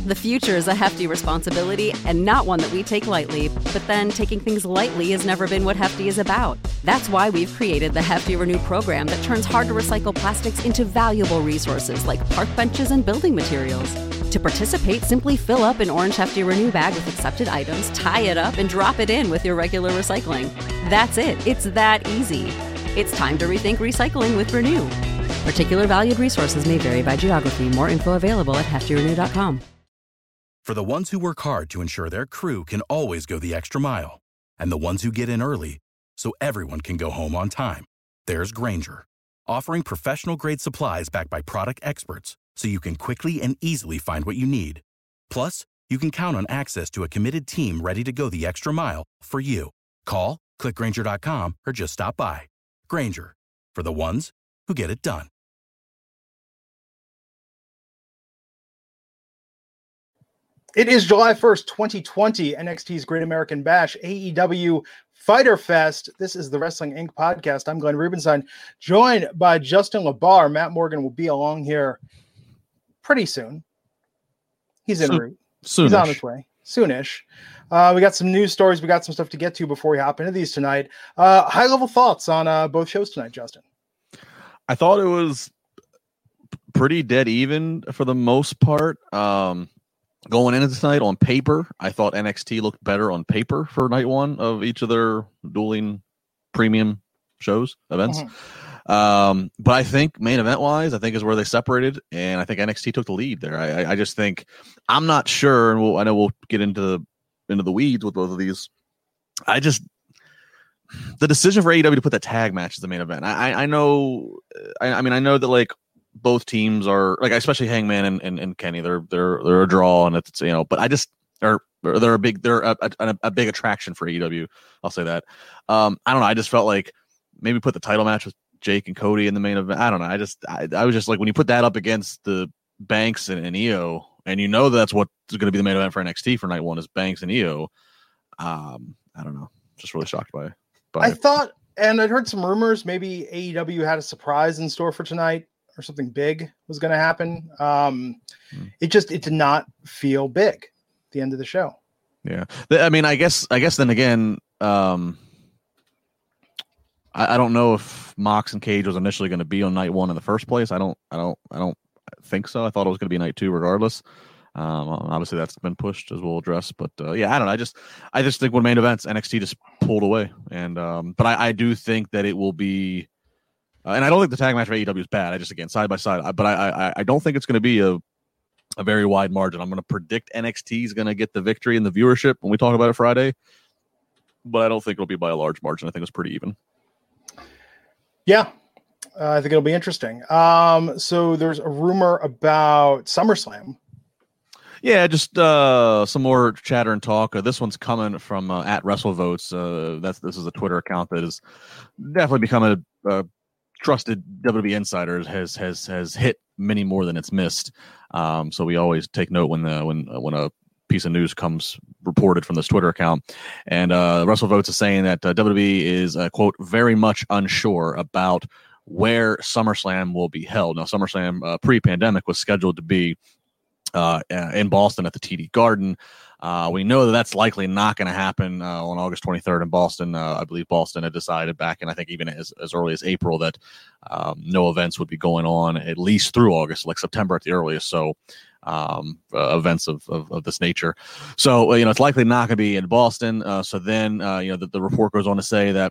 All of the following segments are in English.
The future is a hefty responsibility and not one that we take lightly, but then taking things lightly has never been what Hefty is about. That's why we've created the Hefty Renew program that turns hard-to-recycle plastics into valuable resources like park benches and building materials. To participate, simply fill up an orange Hefty Renew bag with accepted items, tie it up, and drop it in with your regular recycling. That's it. It's that easy. It's time to rethink recycling with Renew. Particular valued resources may vary by geography. More info available at heftyrenew.com. For the ones who work hard to ensure their crew can always go the extra mile, and the ones who get in early so everyone can go home on time, there's Grainger, offering professional-grade supplies backed by product experts so you can quickly and easily find what you need. Plus, you can count on access to a committed team ready to go the extra mile for you. Call, click Grainger.com, or just stop by. Grainger, for the ones who get it done. It is July 1st, 2020, NXT's Great American Bash, AEW Fyter Fest. This is the Wrestling Inc. podcast. I'm Glenn Rubenstein, joined by Justin LaBar. Matt Morgan will be along here pretty soon. He's en route. Soonish. He's on his way. Soonish. We got some news stories. We got some stuff to get to before we hop into these tonight. High-level thoughts on both shows tonight, Justin. I thought it was pretty dead even for the most part. Going into tonight on paper, I thought NXT looked better on paper for night one of each of their dueling premium events. But I think main event wise, I think is where they separated, and I think NXT took the lead there. I just think I'm not sure, and I know we'll get into the weeds with both of these. The decision for AEW to put that tag match as the main event. I know that like both teams are like, especially Hangman and Kenny, they're a draw, and it's, but I just they're a big attraction for AEW. I'll say that. I don't know. I just felt like maybe put the title match with Jake and Cody in the main event. I don't know. I was just like, when you put that up against the Banks and Io, and that's what's going to be the main event for NXT for night one is Banks and Io. I don't know. Just really shocked by it. I thought, and I'd heard some rumors, maybe AEW had a surprise in store for tonight, or something big was going to happen. It did not feel big at the end of the show. Yeah. I mean, I guess then again, I don't know if Mox and Cage was initially going to be on night one in the first place. I don't think so. I thought it was going to be night two regardless. Obviously that's been pushed, as we'll address, but yeah, I don't know. I just think when main events, NXT just pulled away, and but I do think that it will be. And I don't think the tag match for AEW is bad. I just, again, side by side. But I don't think it's going to be a very wide margin. I'm going to predict NXT is going to get the victory in the viewership when we talk about it Friday. But I don't think it'll be by a large margin. I think it's pretty even. Yeah, I think it'll be interesting. So there's a rumor about SummerSlam. Yeah, just some more chatter and talk. This one's coming from at WrestleVotes. This is a Twitter account that has definitely become a trusted WWE insider, has hit many more than it's missed. So we always take note when a piece of news comes reported from this Twitter account. And WrestleVotes is saying that WWE is quote very much unsure about where SummerSlam will be held. Now, SummerSlam pre-pandemic was scheduled to be in Boston at the TD Garden. We know that that's likely not going to happen on August 23rd in Boston. I believe Boston had decided back in, I think, even as early as April that no events would be going on at least through August, like September at the earliest. So events of this nature. So, it's likely not going to be in Boston. So then, the report goes on to say that,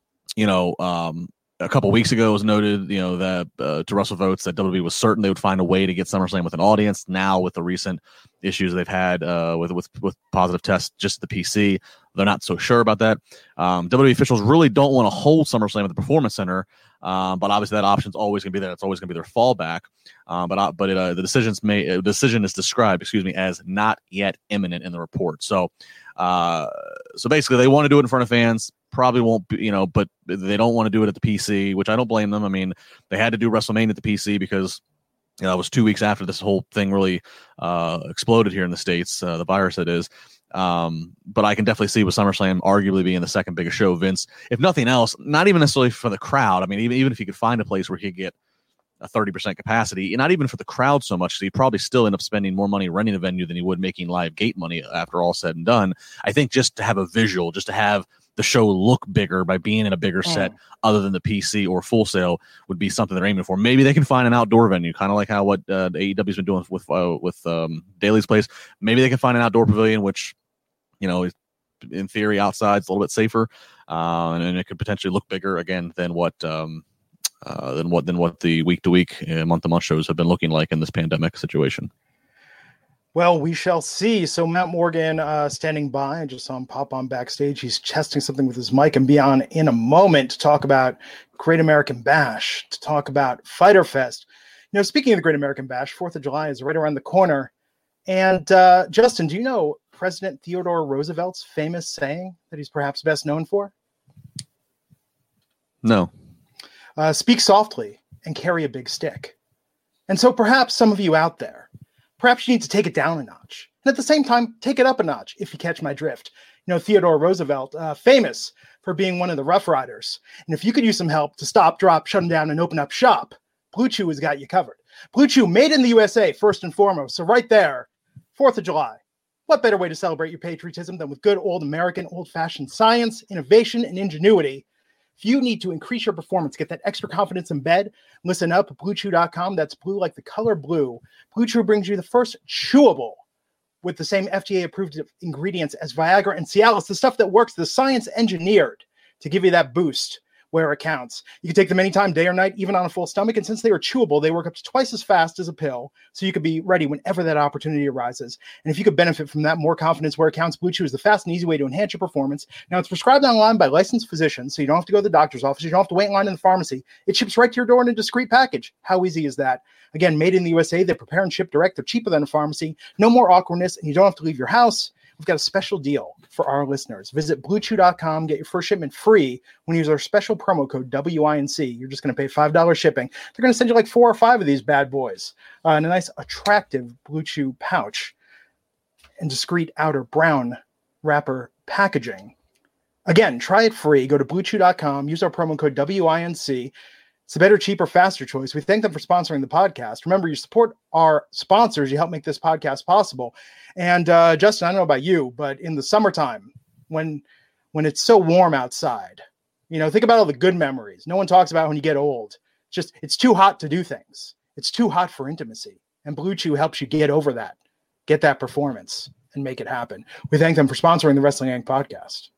a couple weeks ago it was noted, that to WrestleVotes that WWE was certain they would find a way to get SummerSlam with an audience. Now, with the recent issues they've had with positive tests, just the PC, they're not so sure about that. WWE officials really don't want to hold SummerSlam at the Performance Center, but obviously that option's always going to be there. It's always going to be their fallback. The decision is described, as not yet imminent in the report. So basically, they want to do it in front of fans. Probably won't be, but they don't want to do it at the PC, which I don't blame them. I mean, they had to do WrestleMania at the PC because it was 2 weeks after this whole thing really exploded here in the States, the virus that is. But I can definitely see with SummerSlam arguably being the second biggest show, Vince, if nothing else, not even necessarily for the crowd. I mean, even if you could find a place where he could get a 30% capacity, not even for the crowd so much. So you probably still end up spending more money renting a venue than you would making live gate money after all said and done. I think just to have a visual, just to have the show look bigger by being in a bigger set other than the PC or Full Sail would be something they're aiming for. Maybe they can find an outdoor venue, kind of like how what AEW's been doing with Daly's Place. Maybe they can find an outdoor pavilion, which, in theory, outside is a little bit safer, and it could potentially look bigger again than what the week-to-week, month-to-month shows have been looking like in this pandemic situation. Well, we shall see. So Matt Morgan standing by. I just saw him pop on backstage. He's testing something with his mic and be on in a moment to talk about Great American Bash, to talk about Fyter Fest. Speaking of the Great American Bash, 4th of July is right around the corner. And Justin, do you know President Theodore Roosevelt's famous saying that he's perhaps best known for? No. Speak softly and carry a big stick. And so perhaps some of you out there, perhaps you need to take it down a notch. And at the same time, take it up a notch, if you catch my drift. Theodore Roosevelt, famous for being one of the Rough Riders. And if you could use some help to stop, drop, shut them down, and open up shop, Blue Chew has got you covered. Blue Chew, made in the USA, first and foremost. So right there, 4th of July. What better way to celebrate your patriotism than with good old American, old-fashioned science, innovation, and ingenuity? If you need to increase your performance, get that extra confidence in bed, listen up at BlueChew.com. That's blue like the color blue. Blue Chew brings you the first chewable with the same FDA-approved ingredients as Viagra and Cialis, the stuff that works, the science engineered to give you that boost where it counts. You can take them anytime, day or night, even on a full stomach. And since they are chewable, they work up to twice as fast as a pill, so you could be ready whenever that opportunity arises. And if you could benefit from that, more confidence where it counts, Blue Chew is the fast and easy way to enhance your performance. Now, it's prescribed online by licensed physicians, so you don't have to go to the doctor's office. You don't have to wait in line in the pharmacy. It ships right to your door in a discreet package. How easy is that? Again, made in the USA. They prepare and ship direct. They're cheaper than a pharmacy. No more awkwardness, and you don't have to leave your house. We've got a special deal for our listeners. Visit BlueChew.com. Get your first shipment free when you use our special promo code WINC. You're just going to pay $5 shipping. They're going to send you like 4 or 5 of these bad boys in a nice, attractive Blue Chew pouch and discreet outer brown wrapper packaging. Again, try it free. Go to BlueChew.com. Use our promo code WINC. It's a better, cheaper, faster choice. We thank them for sponsoring the podcast. Remember, you support our sponsors. You help make this podcast possible. And Justin, I don't know about you, but in the summertime, when it's so warm outside, think about all the good memories. No one talks about when you get old. It's too hot to do things. It's too hot for intimacy. And Blue Chew helps you get over that, get that performance, and make it happen. We thank them for sponsoring the Wrestling Inc. podcast.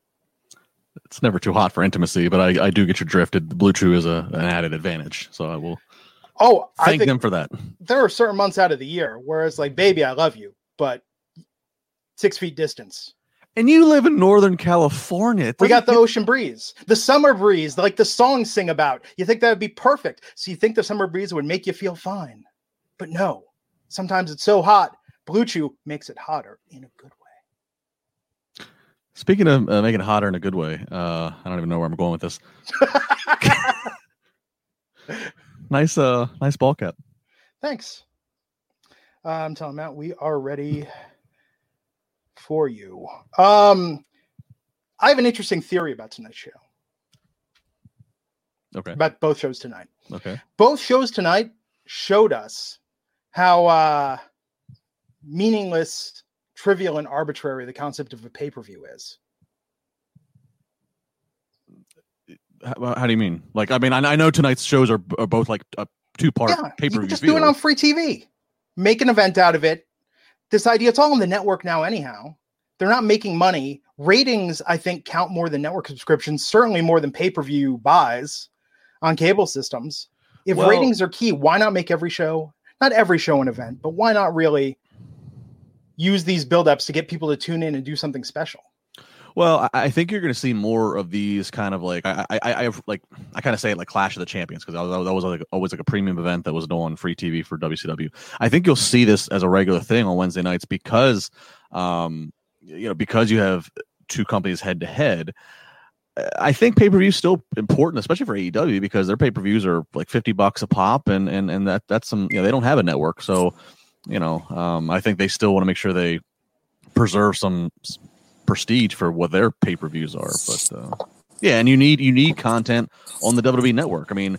It's never too hot for intimacy, but I do get your drift. The Blue Chew is an added advantage, so I will thank them for that. There are certain months out of the year where it's like, baby, I love you, but 6 feet distance. And you live in Northern California. We got the ocean breeze, the summer breeze, like the songs sing about. You think that would be perfect. So you think the summer breeze would make you feel fine. But no, sometimes it's so hot. Blue Chew makes it hotter in a good way. Speaking of making it hotter in a good way, I don't even know where I'm going with this. Nice ball cap. Thanks. I'm telling Matt, we are ready for you. I have an interesting theory about tonight's show. Okay. About both shows tonight. Okay. Both shows tonight showed us how meaningless, trivial, and arbitrary the concept of a pay-per-view is. How do you mean? Like, I mean, I know tonight's shows are both like a 2-part pay-per-view. You can just do it on free TV. Make an event out of it. This idea, it's all on the network now anyhow. They're not making money. Ratings, I think, count more than network subscriptions, certainly more than pay-per-view buys on cable systems. If ratings are key, why not make every show, not every show an event, but why not really use these buildups to get people to tune in and do something special? Well, I think you're going to see more of these kind of like I kind of say it like Clash of the Champions, because that was like always like a premium event that was on free TV for WCW. I think you'll see this as a regular thing on Wednesday nights because because you have two companies head to head. I think pay-per-view is still important, especially for AEW, because their pay-per-views are like $50 a pop, and that's some, they don't have a network, so I think they still want to make sure they preserve some prestige for what their pay-per-views are. But Yeah, and you need content on the WWE network. I mean,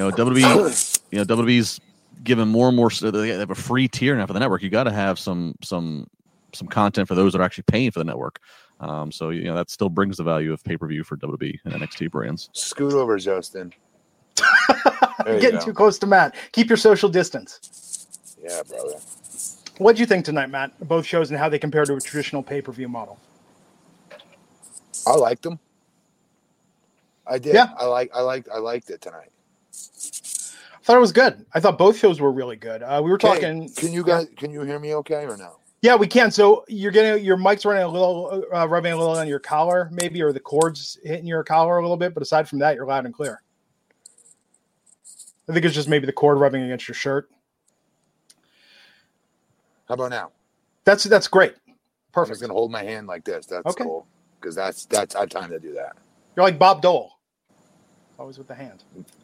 WWE's given more and more. They have a free tier now for the network. You got to have some content for those that are actually paying for the network. So that still brings the value of pay-per-view for WWE and NXT brands. Scoot over, Justin. Getting too close to Matt. Keep your social distance. Yeah, brother. What did you think tonight, Matt? Both shows and how they compare to a traditional pay-per-view model. I liked them. I did. Yeah. I liked it tonight. I thought it was good. I thought both shows were really good. We were talking. Can you hear me okay or no? Yeah, we can. So you're getting your mic's running a little, rubbing a little on your collar, maybe, or the cords hitting your collar a little bit. But aside from that, you're loud and clear. I think it's just maybe the cord rubbing against your shirt. How about now? That's great. I'm Perfect. just gonna hold my hand like this. That's okay. Cool because that's I have time to do that. You're like Bob Dole, always with the hand.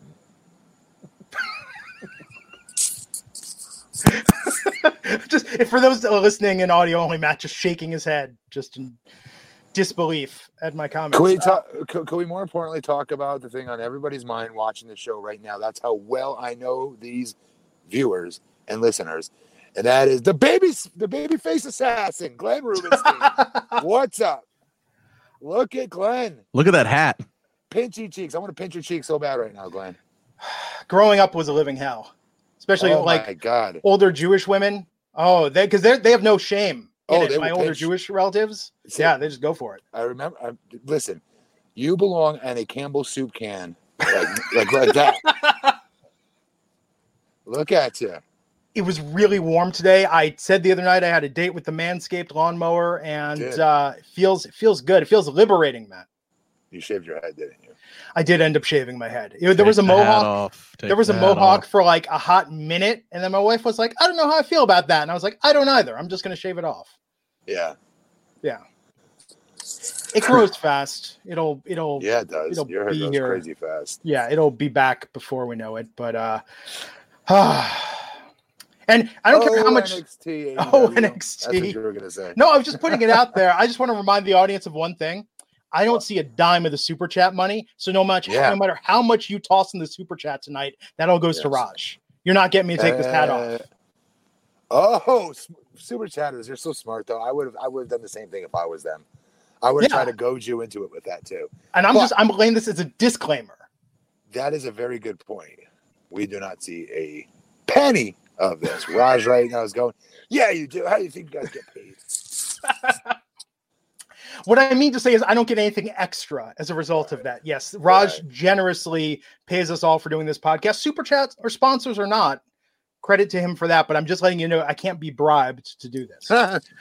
Just for those listening in audio only, Matt just shaking his head, just in disbelief at my comments. Can we more importantly talk about the thing on everybody's mind watching the show right now? That's how well I know these viewers and listeners, and that is the babyface assassin, Glenn Rubenstein. What's up? Look at Glenn. Look at that hat. Pinchy cheeks. I want to pinch your cheeks so bad right now, Glenn. Growing up was a living hell, especially my God. Older Jewish women. Oh, they have no shame. My older Jewish relatives. See, yeah, they just go for it. I remember. Listen, you belong in a Campbell soup can, like that. Look at you. It was really warm today. I said the other night I had a date with the Manscaped lawnmower, and it feels good. It feels liberating, Matt. You shaved your head, didn't you? I did end up shaving my head. There was a mohawk. There was a mohawk for like a hot minute, and then my wife was like, "I don't know how I feel about that," and I was like, "I don't either. I'm just going to shave it off." Yeah. It grows fast. It'll. Yeah, it does. Your hair grows crazy fast. Yeah, it'll be back before we know it. But and I don't care how much. NXT. NXT. That's what you were gonna say. No, I was just putting it out there. I just want to remind the audience of one thing. I don't see a dime of the super chat money. So no matter how much you toss in the super chat tonight, that all goes to Raj. You're not getting me to take this hat off. Oh, super chatters! You're so smart, though. I would have done the same thing if I was them. I would have tried to goad you into it with that too. And I'm laying this as a disclaimer. That is a very good point. We do not see a penny of this. Raj right now is going, yeah, you do. How do you think you guys get paid? What I mean to say is I don't get anything extra as a result of that. Yes, Raj generously pays us all for doing this podcast. Super chats or sponsors or not, credit to him for that. But I'm just letting you know I can't be bribed to do this.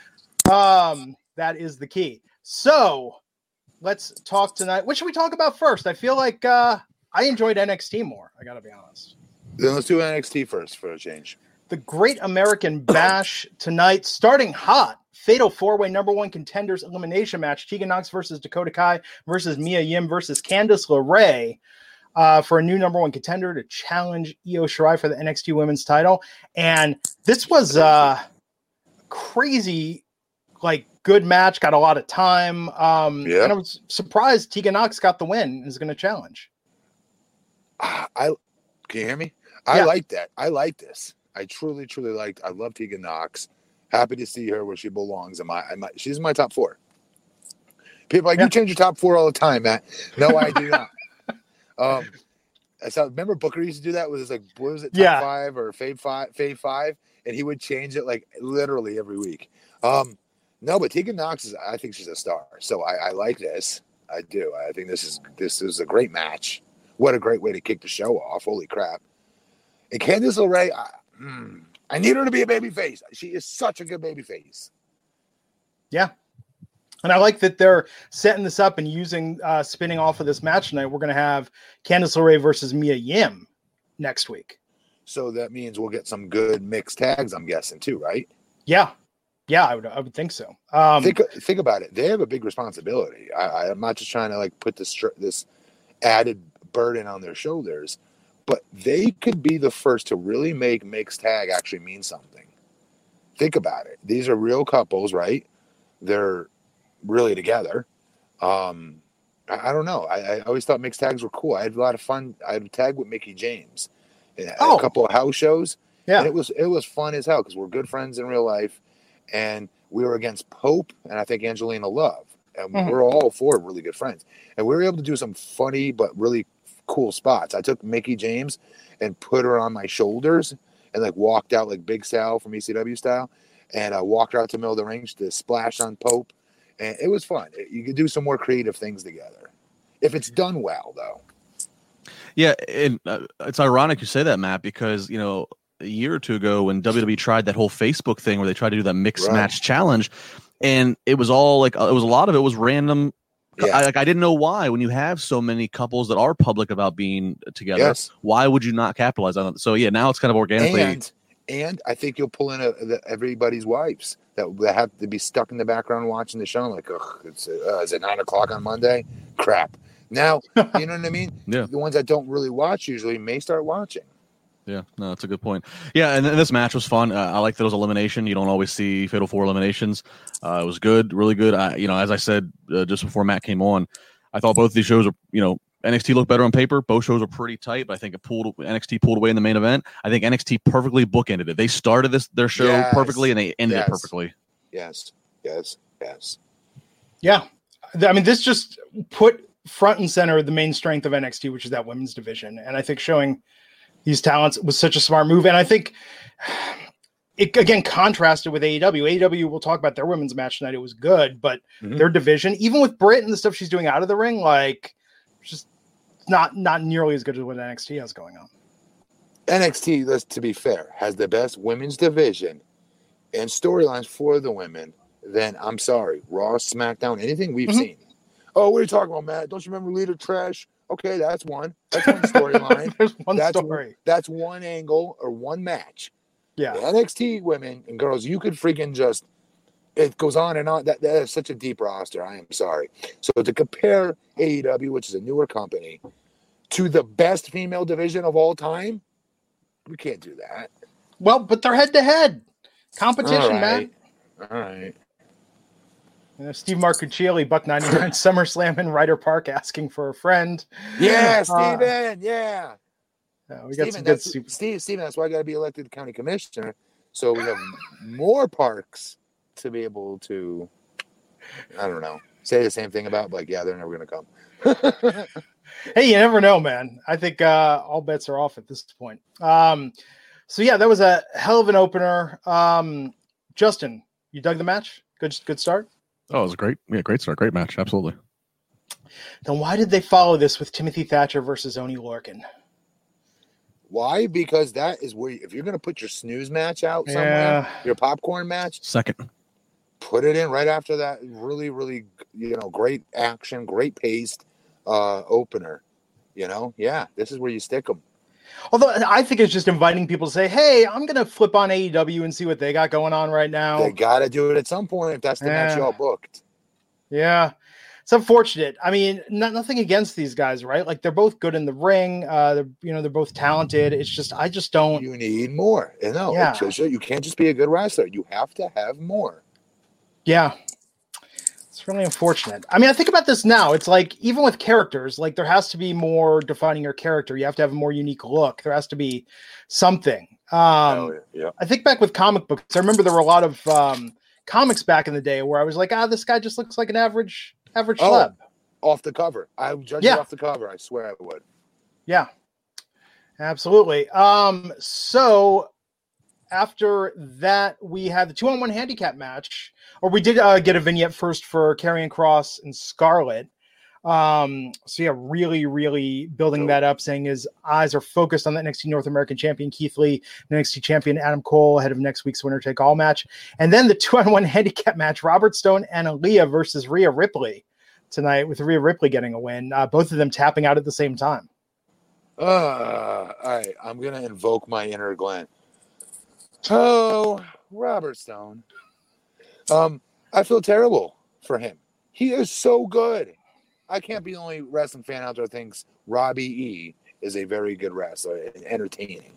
That is the key. So let's talk tonight. What should we talk about first? I feel like I enjoyed NXT more. I got to be honest. Then let's do NXT first for a change. The Great American Bash tonight, starting hot. Fatal 4-way number one contenders elimination match. Tegan Nox versus Dakota Kai versus Mia Yim versus Candice LeRae for a new number one contender to challenge Io Shirai for the NXT Women's title. And this was crazy, good match. Got a lot of time. And I was surprised Tegan Nox got the win and is going to challenge. Can you hear me? I like that. I like this. I truly, truly liked. I love Tegan Nox. Happy to see her where she belongs. She's in my top four. People you change your top four all the time, Matt. No, I do not. Remember Booker used to do that with his what was it, top five or fave five, and he would change it literally every week. No, but Tegan Nox I think she's a star. So I like this. I do. I think this is a great match. What a great way to kick the show off. Holy crap. And Candice LeRae, I need her to be a babyface. She is such a good babyface. Yeah. And I like that they're setting this up and using spinning off of this match tonight. We're going to have Candice LeRae versus Mia Yim next week. So that means we'll get some good mixed tags, I'm guessing, too, right? Yeah. Yeah, I would think so. Think about it. They have a big responsibility. I'm not just trying to put this added burden on their shoulders. But they could be the first to really make mixed tag actually mean something. Think about it. These are real couples, right? They're really together. I don't know. I always thought mixed tags were cool. I had a lot of fun. I had a tag with Mickie James, a couple of house shows. Yeah, and it was fun as hell because we're good friends in real life, and we were against Pope and I think Angelina Love, and we're all four really good friends, and we were able to do some funny but really cool spots. I took Mickie James and put her on my shoulders and like walked out like Big Sal from ECW style, and I walked her out to the middle of the ring to splash on Pope. And it was fun. You could do some more creative things together if it's done well, though. Yeah, and it's ironic you say that, Matt, because a year or two ago when WWE tried that whole Facebook thing where they tried to do that mixed match challenge, and it was all like a lot of it was random. Yeah. I didn't know why. When you have so many couples that are public about being together, why would you not capitalize on it? So yeah, now it's kind of organically. And I think you'll pull in everybody's wives that have to be stuck in the background watching the show. I'm like, is it 9:00 on Monday? Crap. Now, you know what I mean? Yeah. The ones that don't really watch usually may start watching. Yeah, no, that's a good point. Yeah, and this match was fun. I like that it was elimination. You don't always see Fatal 4 eliminations. It was good, really good. As I said just before Matt came on, I thought both of these shows are, NXT looked better on paper. Both shows are pretty tight, but I think NXT pulled away in the main event. I think NXT perfectly bookended it. They started their show perfectly, and they ended it perfectly. Yes. Yeah. I mean, this just put front and center the main strength of NXT, which is that women's division. And I think showing these talents was such a smart move. And I think it, again, contrasted with AEW. AEW, we'll talk about their women's match tonight. It was good, but their division, even with Britt and the stuff she's doing out of the ring, like, just not nearly as good as what NXT has going on. NXT, to be fair, has the best women's division and storylines for the women. Then I'm sorry, Raw, SmackDown, anything we've seen. Oh, what are you talking about, Matt? Don't you remember Lita Trash? Okay, that's one. That's one storyline. There's one story. That's one angle or one match. Yeah. The NXT women and girls, you could freaking just. It goes on and on. That is such a deep roster. I am sorry. So to compare AEW, which is a newer company, to the best female division of all time, we can't do that. Well, but they're head-to-head competition, man. All right. Steve Marcuccielli, Buck 99, SummerSlam in Ryder Park, asking for a friend. Yeah, Steven. We got some good Steven, that's why I got to be elected county commissioner. So we have more parks to be able to, I don't know, say the same thing about, like, they're never going to come. Hey, you never know, man. I think all bets are off at this point. So yeah, that was a hell of an opener. Justin, you dug the match? Good start? Oh, it was a great start. Great match. Absolutely. Then why did they follow this with Timothy Thatcher versus Oney Lorcan? Why? Because that is where, if you're going to put your snooze match out somewhere, your popcorn match, second, put it in right after that really, really, great action, great paced opener. This is where you stick them. Although I think it's just inviting people to say, hey, I'm going to flip on AEW and see what they got going on right now. They got to do it at some point if that's the match y'all booked. Yeah. It's unfortunate. I mean, nothing against these guys, right? Like, they're both good in the ring. They're both talented. It's just, I just don't. You need more. You can't just be a good wrestler. You have to have more. Yeah. It's really unfortunate. I mean, I think about this now. It's like, even with characters, like, there has to be more defining your character. You have to have a more unique look. There has to be something. I think back with comic books. I remember there were a lot of comics back in the day where I was like, this guy just looks like an average celeb. Off the cover. I would judge it off the cover. I swear I would. Yeah, absolutely. So after that, we had the 2-on-1 handicap match, or we did get a vignette first for Karrion Kross and Scarlett. Really, really building that up, saying his eyes are focused on the NXT North American champion Keith Lee, and NXT champion Adam Cole ahead of next week's winner take all match. And then the 2-on-1 handicap match, Robert Stone and Aaliyah versus Rhea Ripley tonight, with Rhea Ripley getting a win. Both of them tapping out at the same time. All right, I'm going to invoke my inner Glenn. Oh, Robert Stone. I feel terrible for him. He is so good. I can't be the only wrestling fan out there that thinks Robbie E is a very good wrestler and entertaining.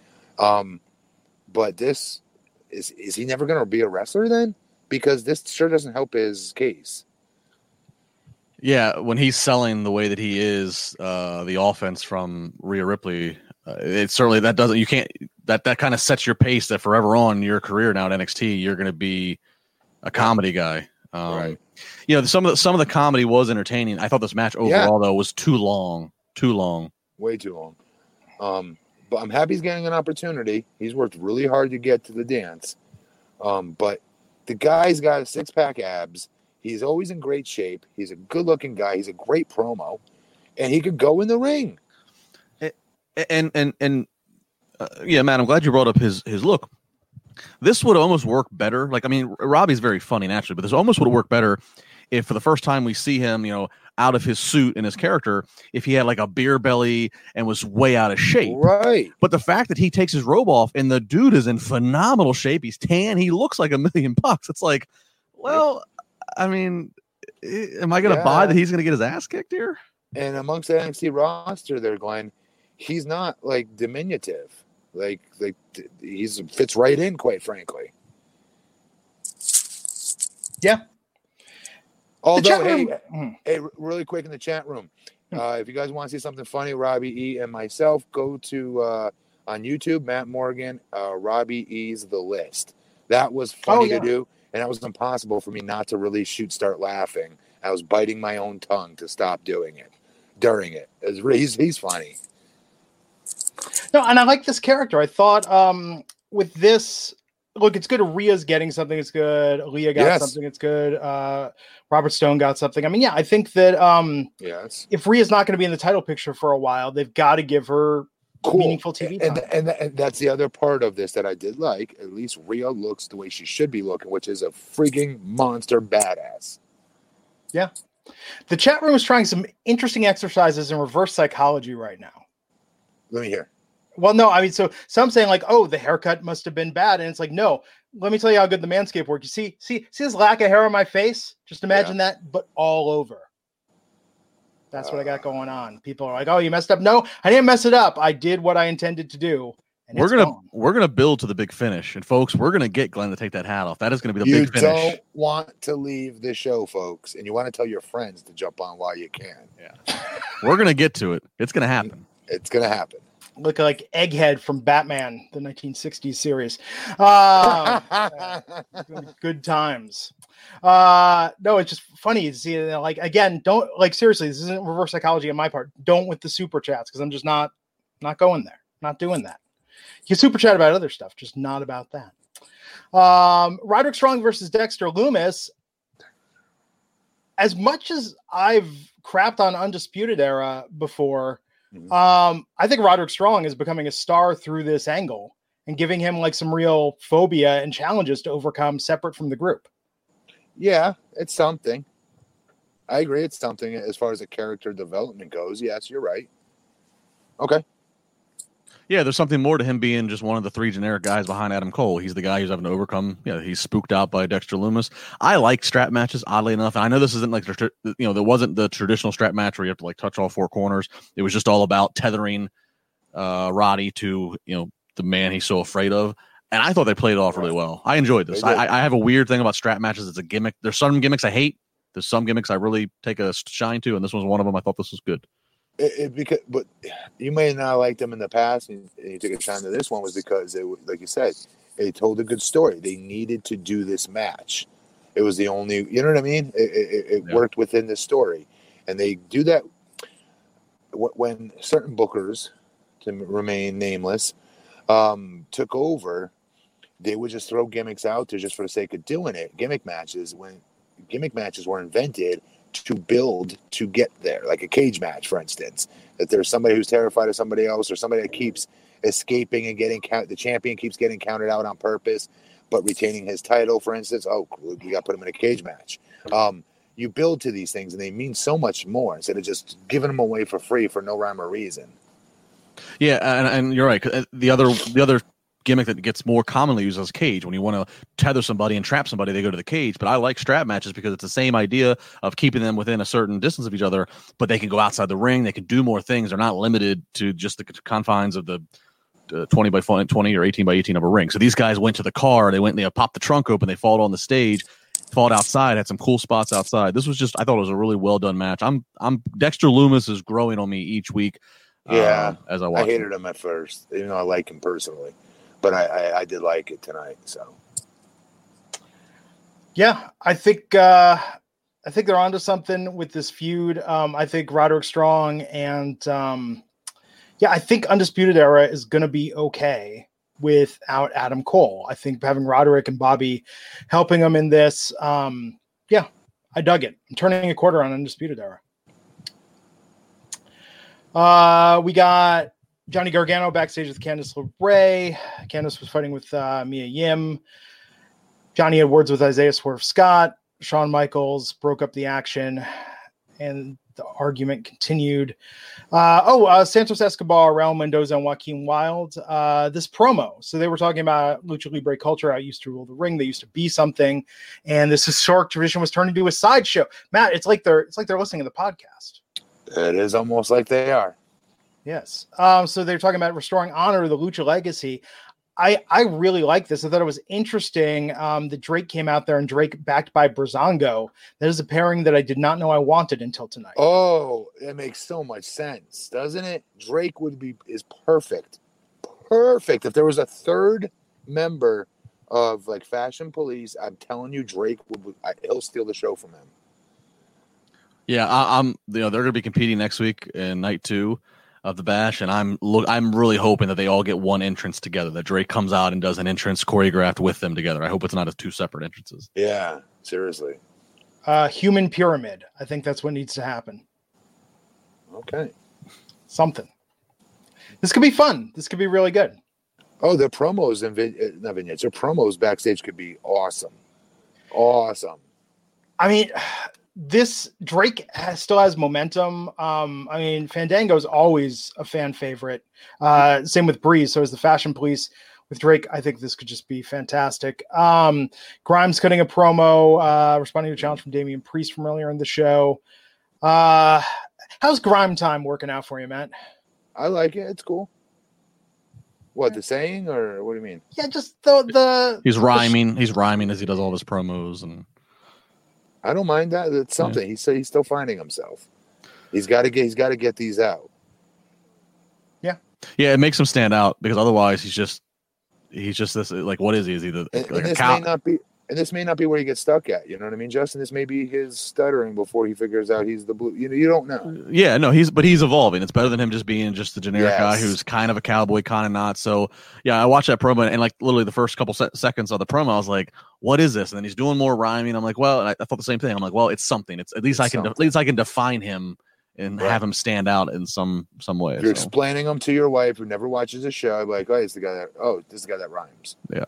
But this is he never going to be a wrestler then? Because this sure doesn't help his case. Yeah, when he's selling the way that he is, the offense from Rhea Ripley, it certainly that kind of sets your pace that forever on in your career now at NXT, you're going to be a comedy guy. Right. You know, some of the comedy was entertaining. I thought this match overall though was too long, way too long. But I'm happy he's getting an opportunity. He's worked really hard to get to the dance. But the guy's got 6-pack abs. He's always in great shape. He's a good-looking guy. He's a great promo, and he could go in the ring. Yeah, man, I'm glad you brought up his look. This would almost work better. Like, I mean, Robbie's very funny naturally, but this almost would have worked better if for the first time we see him, you know, out of his suit in his character, if he had like a beer belly and was way out of shape. Right. But the fact that he takes his robe off and the dude is in phenomenal shape, he's tan, he looks like $1 million. It's like, well, I mean, am I going to buy that he's going to get his ass kicked here? And amongst the NXT roster, they're going, he's not like diminutive. Like he's fits right in, quite frankly. Yeah. Although, hey, really quick in the chat room, if you guys want to see something funny, Robbie E and myself, go to on YouTube, Matt Morgan, Robbie E's The List. That was funny to do, and that was impossible for me not to really start laughing. I was biting my own tongue to stop doing it during it. He's funny. No, and I like this character. I thought with this, look, it's good. Rhea's getting something. It's good. Aaliyah got something. It's good. Robert Stone got something. I mean, yeah, I think that if Rhea's not going to be in the title picture for a while, they've got to give her meaningful TV time. And that's the other part of this that I did like. At least Rhea looks the way she should be looking, which is a freaking monster badass. Yeah. The chat room is trying some interesting exercises in reverse psychology right now. Let me hear. Well, no, I mean, so some saying like, oh, the haircut must have been bad. And it's like, no, let me tell you how good the Manscaped work. You see this lack of hair on my face? Just imagine that, but all over. That's what I got going on. People are like, oh, you messed up. No, I didn't mess it up. I did what I intended to do. And we're gonna build to the big finish. And folks, we're gonna get Glenn to take that hat off. That is gonna be the big finish. You don't want to leave the show, folks, and you want to tell your friends to jump on while you can. Yeah. We're gonna get to it. It's gonna happen. It's gonna happen. Look like Egghead from Batman, the 1960s series. Good times. No, it's just funny to see. Like, again, don't, like, seriously, this isn't reverse psychology on my part. Don't with the super chats, because I'm just not going there. Not doing that. You can super chat about other stuff, just not about that. Roderick Strong versus Dexter Lumis. As much as I've crapped on Undisputed Era before, I think Roderick Strong is becoming a star through this angle and giving him like some real phobia and challenges to overcome separate from the group. Yeah, it's something. I agree. It's something as far as the character development goes. Yes, you're right. Okay. Yeah, there's something more to him being just one of the three generic guys behind Adam Cole. He's the guy who's having to overcome. Yeah, he's spooked out by Dexter Lumis. I like strap matches, oddly enough. And I know this isn't like, there wasn't the traditional strap match where you have to like touch all four corners. It was just all about tethering Roddy to, the man he's so afraid of. And I thought they played it off really well. I enjoyed this. I have a weird thing about strap matches. It's a gimmick. There's some gimmicks I hate. There's some gimmicks I really take a shine to, and this was one of them. I thought this was good. But you may not have liked them in the past, and you took a shine to this one was because, like you said, it told a good story. They needed to do this match. It was the only, you know what I mean? It worked within the story. And they do that when certain bookers, to remain nameless, took over. They would just throw gimmicks out there just for the sake of doing it. Gimmick matches were invented to build to get there, like a cage match, for instance. That there's somebody who's terrified of somebody else, or somebody that keeps escaping and the champion keeps getting counted out on purpose, but retaining his title, for instance. Oh, you got to put him in a cage match. You build to these things, and they mean so much more instead of just giving them away for free for no rhyme or reason. Yeah, and you're right. The other gimmick that gets more commonly used as cage. When you want to tether somebody and trap somebody, they go to the cage. But I like strap matches because it's the same idea of keeping them within a certain distance of each other, but they can go outside the ring. They can do more things. They're not limited to just the confines of the 20 by 20 or 18 by 18 of a ring. So these guys went to the car. They popped the trunk open. They followed on the stage. fought outside, had some cool spots outside. This was just, I thought it was a really well done match. Dexter Lumis is growing on me each week. Yeah, as I watch. I hated him at first, even though I like him personally, but I did like it tonight. So yeah, I think they're onto something with this feud. I think Roderick Strong and I think Undisputed Era is going to be okay without Adam Cole. I think having Roderick and Bobby helping them in this, I dug it. I'm turning a quarter on Undisputed Era. We got Johnny Gargano backstage with Candice LeRae. Candice was fighting with Mia Yim. Johnny had words with Isaiah Swerve Scott. Shawn Michaels broke up the action, and the argument continued. Santos Escobar, Raul Mendoza, and Joaquin Wilde. This promo. So they were talking about Lucha Libre culture. I used to rule the ring. They used to be something, and this historic tradition was turned into a sideshow. Matt, it's like they're listening to the podcast. It is almost like they are. Yes. So they're talking about restoring honor to the Lucha legacy. I really like this. I thought it was interesting that Drake came out there and Drake backed by Breezango. That is a pairing that I did not know I wanted until tonight. Oh, it makes so much sense, doesn't it? Drake is perfect. Perfect. If there was a third member of like Fashion Police, I'm telling you, Drake he'll steal the show from him. Yeah, they're going to be competing next week in night 2 of the Bash, and I'm really hoping that they all get one entrance together. That Drake comes out and does an entrance choreographed with them together. I hope it's not as 2 separate entrances. Yeah, seriously. Human pyramid. I think that's what needs to happen. Okay. Something. This could be fun. This could be really good. Oh, the promos and not vignettes. Their promos backstage could be awesome. Awesome. I mean, this Drake still has momentum. Fandango's always a fan favorite. Same with Breeze. So is the Fashion Police with Drake. I think this could just be fantastic. Grimes cutting a promo, responding to a challenge from Damian Priest from earlier in the show. How's Grime time working out for you, Matt? I like it. It's cool. What, the saying, or what do you mean? Yeah, just the he's rhyming. He's rhyming as he does all of his promos, and I don't mind that. It's something. Yeah. He's still finding himself. He's got to get these out. Yeah. Yeah, it makes him stand out because otherwise he's just this, like, what is he? Is he this may not be where he gets stuck at. You know what I mean, Justin? This may be his stuttering before he figures out he's the blue. You don't know. Yeah, no, he's evolving. It's better than him just being just the generic guy who's kind of a cowboy, kind of not. So yeah, I watched that promo and like literally the first couple seconds of the promo, I was like, what is this? And then he's doing more rhyming. I'm like, well, and I thought the same thing. I'm like, well, it's something. It's at least I can define him and have him stand out in some way. You're explaining him to your wife who never watches the show, like, oh, this is the guy that rhymes. Yeah.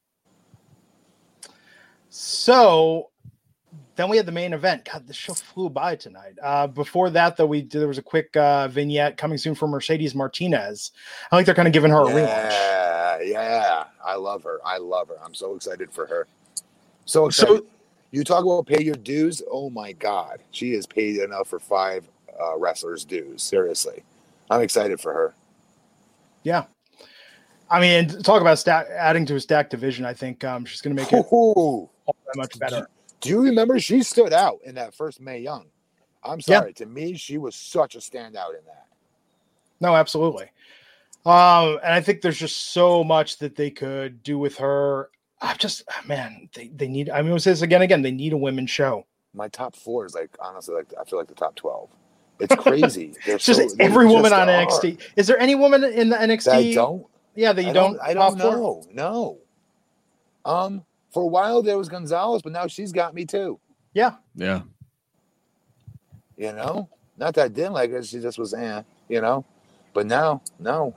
So then we had the main event. God, the show flew by tonight. Before that, though, there was a quick vignette coming soon from Mercedes Martinez. I like they're kind of giving her a relaunch. Yeah. I love her. I'm so excited for her. So excited. So, you talk about pay your dues. Oh my God. She is paid enough for 5 wrestlers' dues. Seriously. I'm excited for her. Yeah. I mean, talk about adding to a stacked division. I think she's going to make it all that much better. Do you remember she stood out in that first Mae Young? I'm sorry. To me, she was such a standout in that. No, absolutely. And I think there's just so much that they could do with her. They need, I mean, we'll say this again, they need a women's show. My top 4 is like, honestly, like I feel like the top 12. It's crazy. It's just every woman on NXT. Is there any woman in the NXT? I don't. Yeah, that you don't. I don't know. No. For a while there was Gonzalez, but now she's got me too. Yeah. Yeah. You know, not that I didn't like her. She just was, but now, no.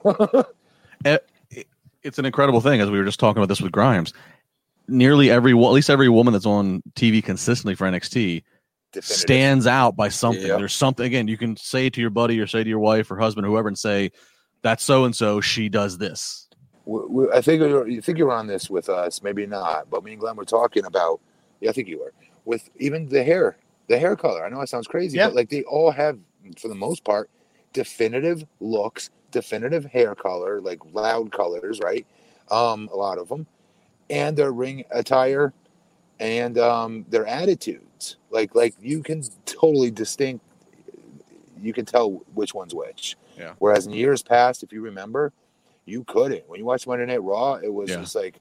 It's an incredible thing, as we were just talking about this with Grimes. Nearly at least every woman that's on TV consistently for NXT stands out by something. Yep. There's something, again, you can say to your buddy or say to your wife or husband or whoever and say, that's so-and-so, she does this. I think you were on this with us, maybe not, but me and Glenn were talking about, I think you were, with even the hair color. I know it sounds crazy, but like they all have, for the most part, definitive looks, definitive hair color, like loud colors, right? A lot of them. And their ring attire and their attitudes. Like you can totally you can tell which one's which. Yeah. Whereas in years past, if you remember, you couldn't. When you watched Monday Night Raw, it was just like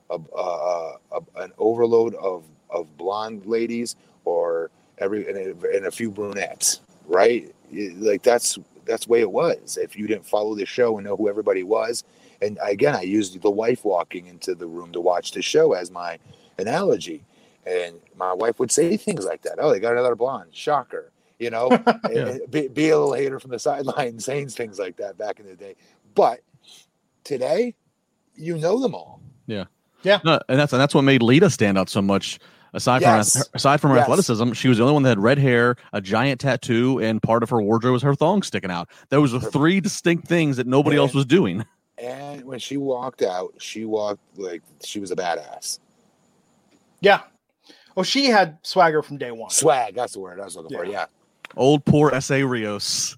an overload of blonde ladies or and a few brunettes, right? Like that's the way it was. If you didn't follow the show and know who everybody was, and again, I used the wife walking into the room to watch the show as my analogy, and my wife would say things like that. Oh, they got another blonde, shocker. You know, be a little hater from the sideline saying things like that back in the day. But today, you know them all. Yeah. Yeah. No, and that's what made Lita stand out so much. Aside from her athleticism, she was the only one that had red hair, a giant tattoo, and part of her wardrobe was her thong sticking out. Those were three distinct things that nobody else was doing. And when she walked out, she walked like she was a badass. Yeah. Oh, she had swagger from day one. Swag, that's the word I was looking for. Yeah. Old poor S.A. Rios.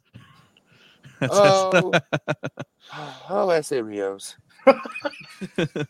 Oh, S.A. Rios. of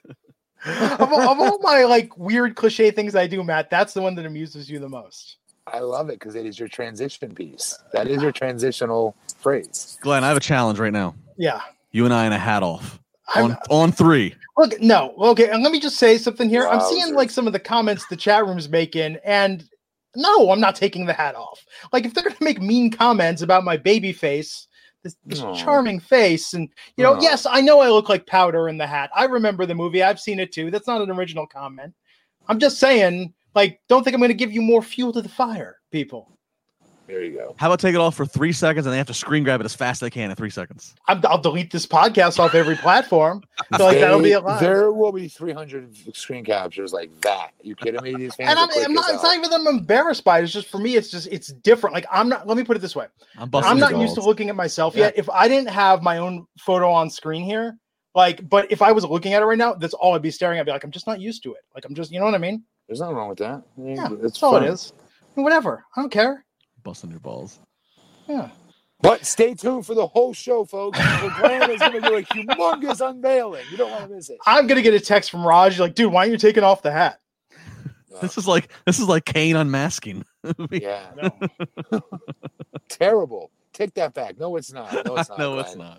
all my like weird cliche things I do, Matt, that's the one that amuses you the most. I love it because it is your transition piece. That is your transitional phrase. Glenn, I have a challenge right now. Yeah. You and I in a hat off. On three. Look, no. Okay, and let me just say something here. I'm seeing like some of the comments the chat room's making, and no, I'm not taking the hat off. Like, if they're going to make mean comments about my baby face, this charming face, and, you know, yes, I know I look like powder in the hat. I remember the movie. I've seen it too. That's not an original comment. I'm just saying, like, don't think I'm going to give you more fuel to the fire, people. There you go. How about take it off for 3 seconds and they have to screen grab it as fast as they can in 3 seconds? I'll delete this podcast off every platform. So like that'll be alive. There will be 300 screen captures like that. You kidding me? These fans. And I'm not. It's not even that I'm embarrassed by it. It's just for me. It's different. Like I'm not. Let me put it this way. I'm not used to looking at myself yet. If I didn't have my own photo on screen here, like, but if I was looking at it right now, that's all I'd be staring at. I'd be like, I'm just not used to it. Like I'm just, you know what I mean? There's nothing wrong with that. Yeah, that's all it is. Whatever. I don't care. Busting your balls. Yeah. But stay tuned for the whole show, folks. Glenn is going to do a humongous unveiling. You don't want to miss it. I'm going to get a text from Raj like, dude, why aren't you taking off the hat? This is like Kane unmasking. Yeah. No. Terrible. Take that back. No, it's not. No, it's not. No, it's not.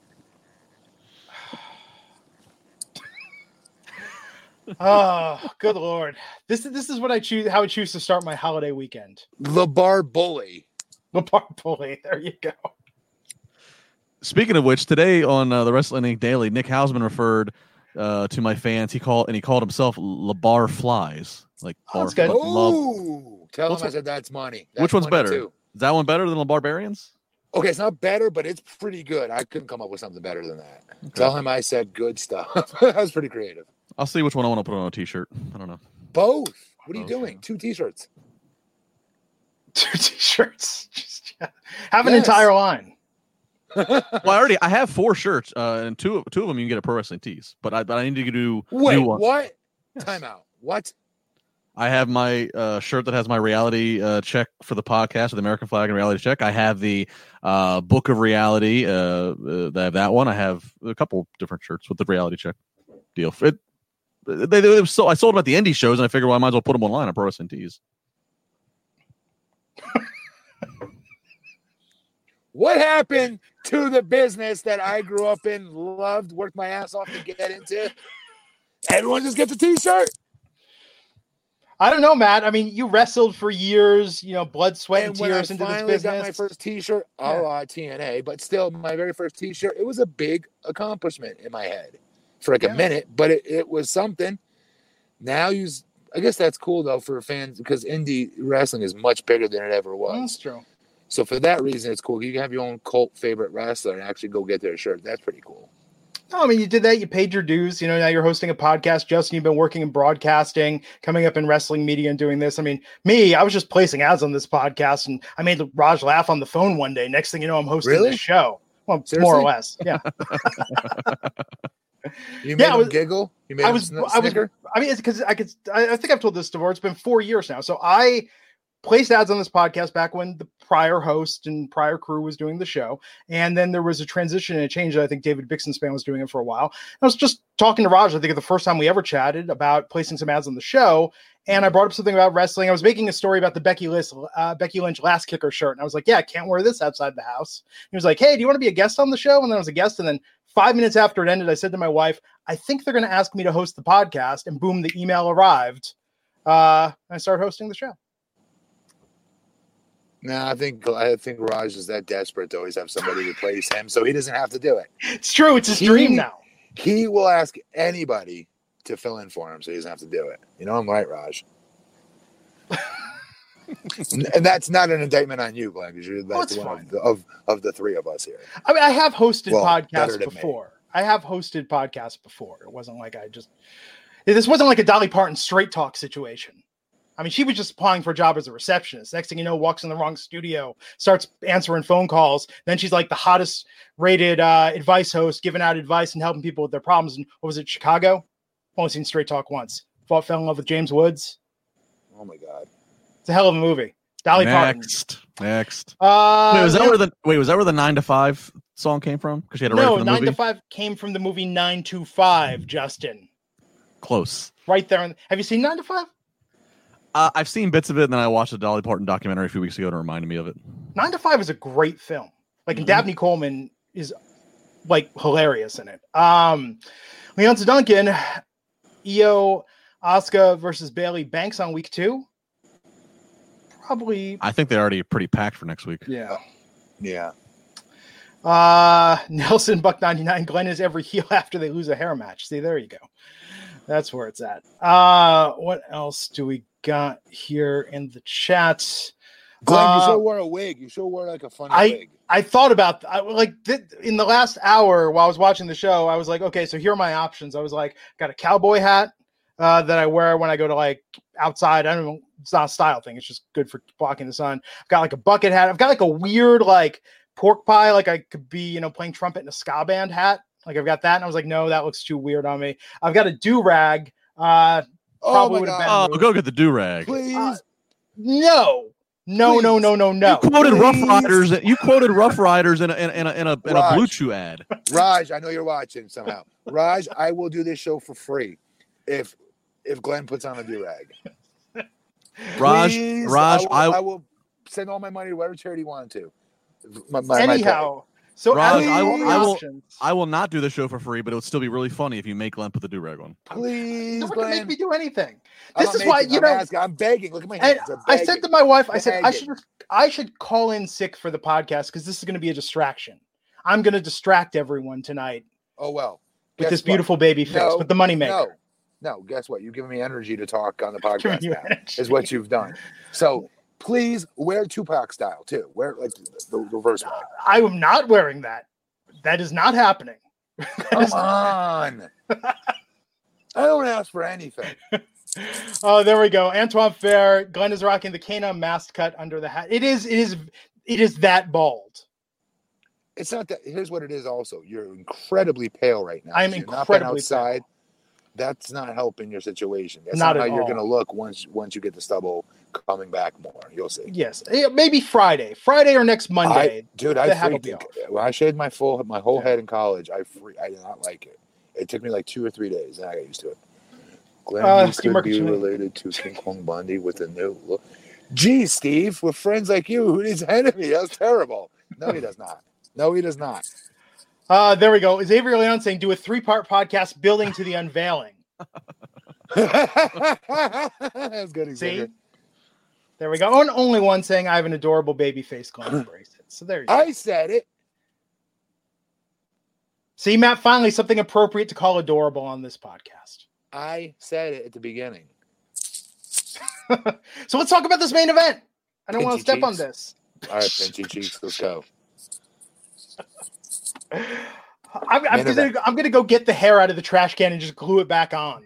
Oh, good Lord. This is what I choose, how I choose to start my holiday weekend. The Bar Bully. The Bar Bully. There you go. Speaking of which, today on the Wrestling Inc. Daily, Nick Hausman referred to my fans. He called himself LeBar Flies. Like, that's good. Oh, tell him I said that's money. That's which one's money better? Too. Is that one better than the Barbarians? Okay, it's not better, but it's pretty good. I couldn't come up with something better than that. Okay. Tell him I said good stuff. That was pretty creative. I'll see which one I want to put on a t-shirt. I don't know. Both. What are you doing? 2 t-shirts. 2 t-shirts. Just have an entire line. Well, I have 4 shirts, and two of them you can get at Pro Wrestling Tees. But I need to do. Wait, what? Yes. Time out. What? I have my shirt that has my reality check for the podcast with the American flag and reality check. I have the Book of Reality. I have that one. I have a couple different shirts with the reality check deal. I sold them at the indie shows, and I figured, well, I might as well put them online on Pro Wrestling Tees. What happened to the business that I grew up in, loved, worked my ass off to get into? Everyone just gets a t-shirt. I don't know, Matt. I mean, you wrestled for years, you know, blood, sweat, and tears into this business. Got my first t-shirt, TNA, but still, my very first t-shirt, it was a big accomplishment in my head for like a minute, but it was something. Now I guess that's cool though for fans because indie wrestling is much bigger than it ever was. That's true. So for that reason, it's cool. You can have your own cult favorite wrestler and actually go get their shirt. That's pretty cool. No, I mean, you did that. You paid your dues. You know, now you're hosting a podcast. Justin, you've been working in broadcasting, coming up in wrestling media and doing this. I mean, I was just placing ads on this podcast, and I made Raj laugh on the phone one day. Next thing you know, I'm hosting this show. Well, seriously? More or less. Yeah. You made him giggle? You made him snicker? I mean, it's because I think I've told this before. It's been 4 years now. So I placed ads on this podcast back when the prior host and prior crew was doing the show. And then there was a transition and a change that I think David Bixenspan was doing it for a while. I was just talking to Raj, I think the first time we ever chatted about placing some ads on the show. And I brought up something about wrestling. I was making a story about the Becky Lynch Last Kicker shirt. And I was like, yeah, I can't wear this outside the house. He was like, hey, do you want to be a guest on the show? And then I was a guest. And then 5 minutes after it ended, I said to my wife, I think they're going to ask me to host the podcast. And boom, the email arrived. I started hosting the show. No, I think Raj is that desperate to always have somebody replace him, so he doesn't have to do it. It's true. It's his dream now. He will ask anybody to fill in for him, so he doesn't have to do it. You know, I'm right, Raj. And that's not an indictment on you, Glenn, because you're one of the three of us here. I mean, I have hosted podcasts before. It wasn't like this wasn't like a Dolly Parton straight talk situation. I mean, she was just applying for a job as a receptionist. Next thing you know, walks in the wrong studio, starts answering phone calls. Then she's like the hottest rated advice host, giving out advice and helping people with their problems. And what was it, Chicago? Only seen Straight Talk once. Fell in love with James Woods. Oh my God. It's a hell of a movie. Dolly Parton. Next. Was that where the 9 to 5 song came from? Because she had to write for the movie? 9 to 5 came from the movie 9 to 5, Justin. Close. Right there. Have you seen 9 to 5? I've seen bits of it, and then I watched a Dolly Parton documentary a few weeks ago and it reminded me of it. 9 to 5 is a great film. Like, and Dabney Coleman is like hilarious in it. Leon Duncan, Io, Asuka versus Bayley Banks on week 2. Probably. I think they're already pretty packed for next week. Yeah. Yeah. Nelson Buck 99. Glenn is every heel after they lose a hair match. See, there you go. That's where it's at. What else do we got here in the chat? Glenn, you should wear a wig. You should wear like a funny wig. I thought about in the last hour while I was watching the show, I was like, okay, so here are my options. I was like, got a cowboy hat that I wear when I go to like outside. I don't know. It's not a style thing. It's just good for blocking the sun. I've got like a bucket hat. I've got like a weird like pork pie. Like I could be, playing trumpet in a ska band hat. Like I've got that. And I was like, no, that looks too weird on me. I've got a do-rag. Probably would have been. Go get the do-rag. Please. No. You quoted Rough Riders. You quoted Rough Riders in a Blue Chew ad. Raj, I know you're watching somehow. Raj, I will do this show for free if Glenn puts on a do-rag. Raj, I will send all my money to whatever charity you want to. Anyhow, so Raj, I will not do the show for free, but it would still be really funny if you make Glenn put the do-rag on. Please, no one can make me do anything. This is why I'm begging. Look at my hands. I said to my wife, I said I should call in sick for the podcast because this is going to be a distraction. I'm going to distract everyone tonight. Oh well, with this beautiful baby face, with the moneymaker. No, guess what? You've given me energy to talk on the podcast now, is what you've done. So please wear Tupac style too. Wear like the reverse one. I am not wearing that. That is not happening. Come on. I don't ask for anything. Oh, there we go. Antoine Fair. Glenn is rocking the Kana mask cut under the hat. It is that bald. It's not that. Here's what it is also. You're incredibly pale right now. I'm incredibly outside. Pale. That's not helping your situation. That's not how at you're all. going to look once you get the stubble coming back more. You'll see. Yes, maybe Friday or next Monday. I shaved my whole head in college. I did not like it. It took me like 2 or 3 days, and I got used to it. Glenn used to be related to King Kong Bundy with a new look. Geez, Steve, with friends like you, who needs enemy? That's terrible. No, he does not. There we go. Xavier Leon saying, do a 3-part podcast building to the unveiling. That's good, Xavier. See? There we go. And only one saying, I have an adorable baby face. Glenn embrace it. So there you go. I said it. See, Matt, finally something appropriate to call adorable on this podcast. I said it at the beginning. So let's talk about this main event. I don't want to step on this. All right, Pinchy Cheeks, let's go. I'm gonna go get the hair out of the trash can and just glue it back on.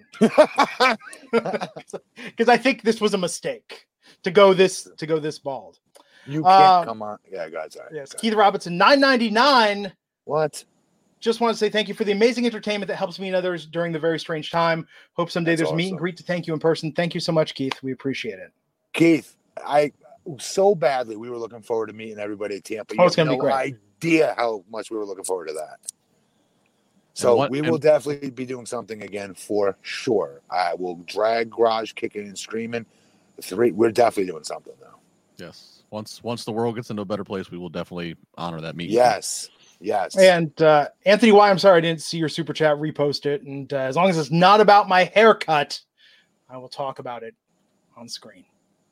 Because I think this was a mistake to go this bald. You can't come on. Yeah, guys. Right, yes, Keith Robinson, $9.99. What? Just want to say thank you for the amazing entertainment that helps me and others during the very strange time. Hope someday there's a meet and greet to thank you in person. Thank you so much, Keith. We appreciate it. Keith, so badly we were looking forward to meeting everybody at Tampa. It's going to be great. Idea how much we were looking forward to that. So we will definitely be doing something again for sure. I will drag Garage kicking and screaming. We're definitely doing something though. Yes. Once the world gets into a better place, we will definitely honor that meeting. Yes. And Anthony Y, I'm sorry I didn't see your super chat. Repost it, and as long as it's not about my haircut, I will talk about it on screen.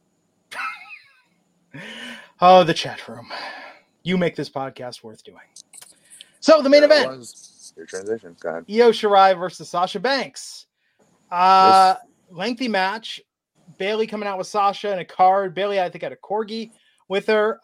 Oh, the chat room. You make this podcast worth doing. So the main event. Your transition. Go ahead. Io Shirai versus Sasha Banks. Lengthy match. Bayley coming out with Sasha in a card. Bayley, I think, had a corgi with her.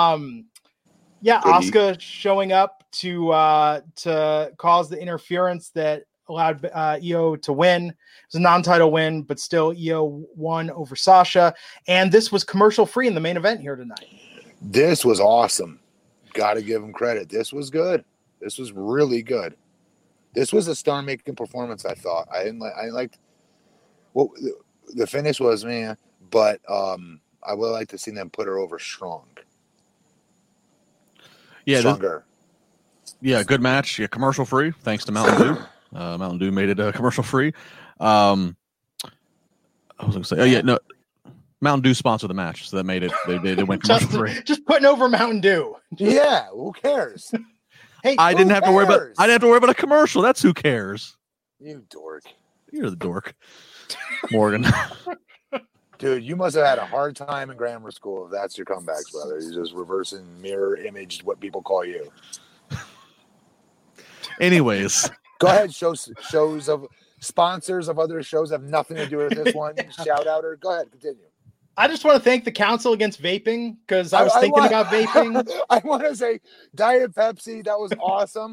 Asuka showing up to cause the interference that allowed Io to win. It was a non-title win, but still Io won over Sasha. And this was commercial free in the main event here tonight. This was awesome. Got to give him credit. This was good. This was really good. This was a star-making performance, I thought. I didn't like well, the finish was, man, but I would like to see them put her over strong. Yeah, stronger. Good match. Yeah, commercial free, thanks to Mountain Dew. Mountain Dew made it commercial free. I was going to say, Mountain Dew sponsored the match, so that made it. They went commercial free. Just putting over Mountain Dew. Yeah, who cares? Hey, I didn't have to worry about a commercial. That's who cares. You dork. You're the dork, Morgan. Dude, you must have had a hard time in grammar school if that's your comebacks, brother. You're just reversing mirror image what people call you. Anyways. Go ahead, shows of sponsors of other shows have nothing to do with this one. Shout out or go ahead, continue. I just want to thank the Council Against Vaping because I was thinking about vaping. I want to say Diet Pepsi, that was awesome.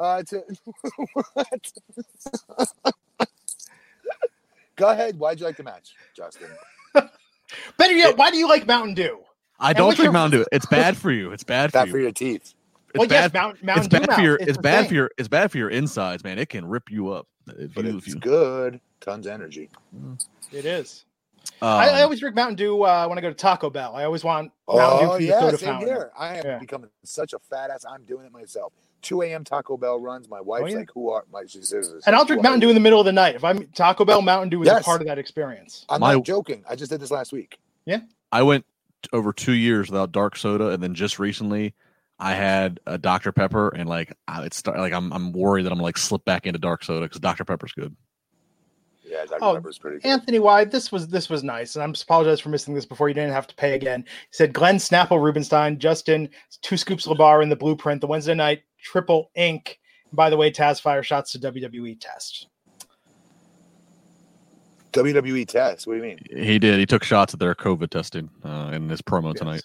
Go ahead. Why'd you like the match, Justin? Better yet, why do you like Mountain Dew? I don't drink Mountain Dew. It's bad for you. It's bad for your teeth. It's bad for your insides, man. It can rip you up. It's good. Tons of energy. It is. I always drink Mountain Dew when I go to Taco Bell. I always want Mountain Dew for the soda fountain. Here. I am becoming such a fat ass. I'm doing it myself. 2 a.m. Taco Bell runs. My wife's like, "Who are my?" She says, and I'll drink Mountain Dew in the middle of the night. If I'm Taco Bell, Mountain Dew is a part of that experience. I'm not joking. I just did this last week. Yeah, I went over 2 years without dark soda, and then just recently I had a Dr. Pepper, and I'm worried that I'm gonna slip back into dark soda because Dr. Pepper's good. Yeah, Dr. Pepper's pretty good. Anthony Y, this was nice, and I'm just apologize for missing this before. You didn't have to pay again. He said Glenn Snapple Rubenstein, Justin, 2 scoops LeBar in the blueprint, the Wednesday night triple ink. By the way, Taz fire shots to WWE Test. WWE Test? What do you mean? He did. He took shots at their COVID testing in his promo tonight.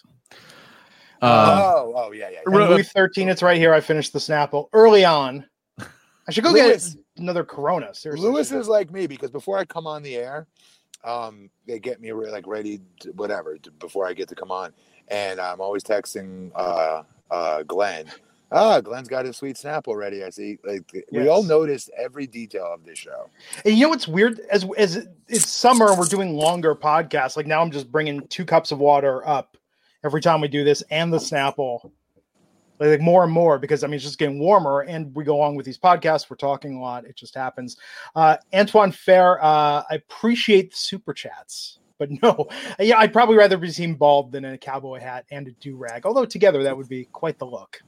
Yeah. Louis 13, it's right here. I finished the Snapple early on. I should go get another Corona. Seriously. Lewis is like me because before I come on the air, they get me ready to, whatever before I get to come on, and I'm always texting Glenn. Glenn's got his sweet Snapple ready. I see. We all noticed every detail of this show. And you know what's weird? As it's summer and we're doing longer podcasts. Like now, I'm just bringing 2 cups of water up every time we do this, and the Snapple. Like more and more because it's just getting warmer and we go along with these podcasts. We're talking a lot. It just happens. Antoine Fair, I appreciate the super chats, but no, I'd probably rather be seen bald than in a cowboy hat and a do-rag. Although together that would be quite the look.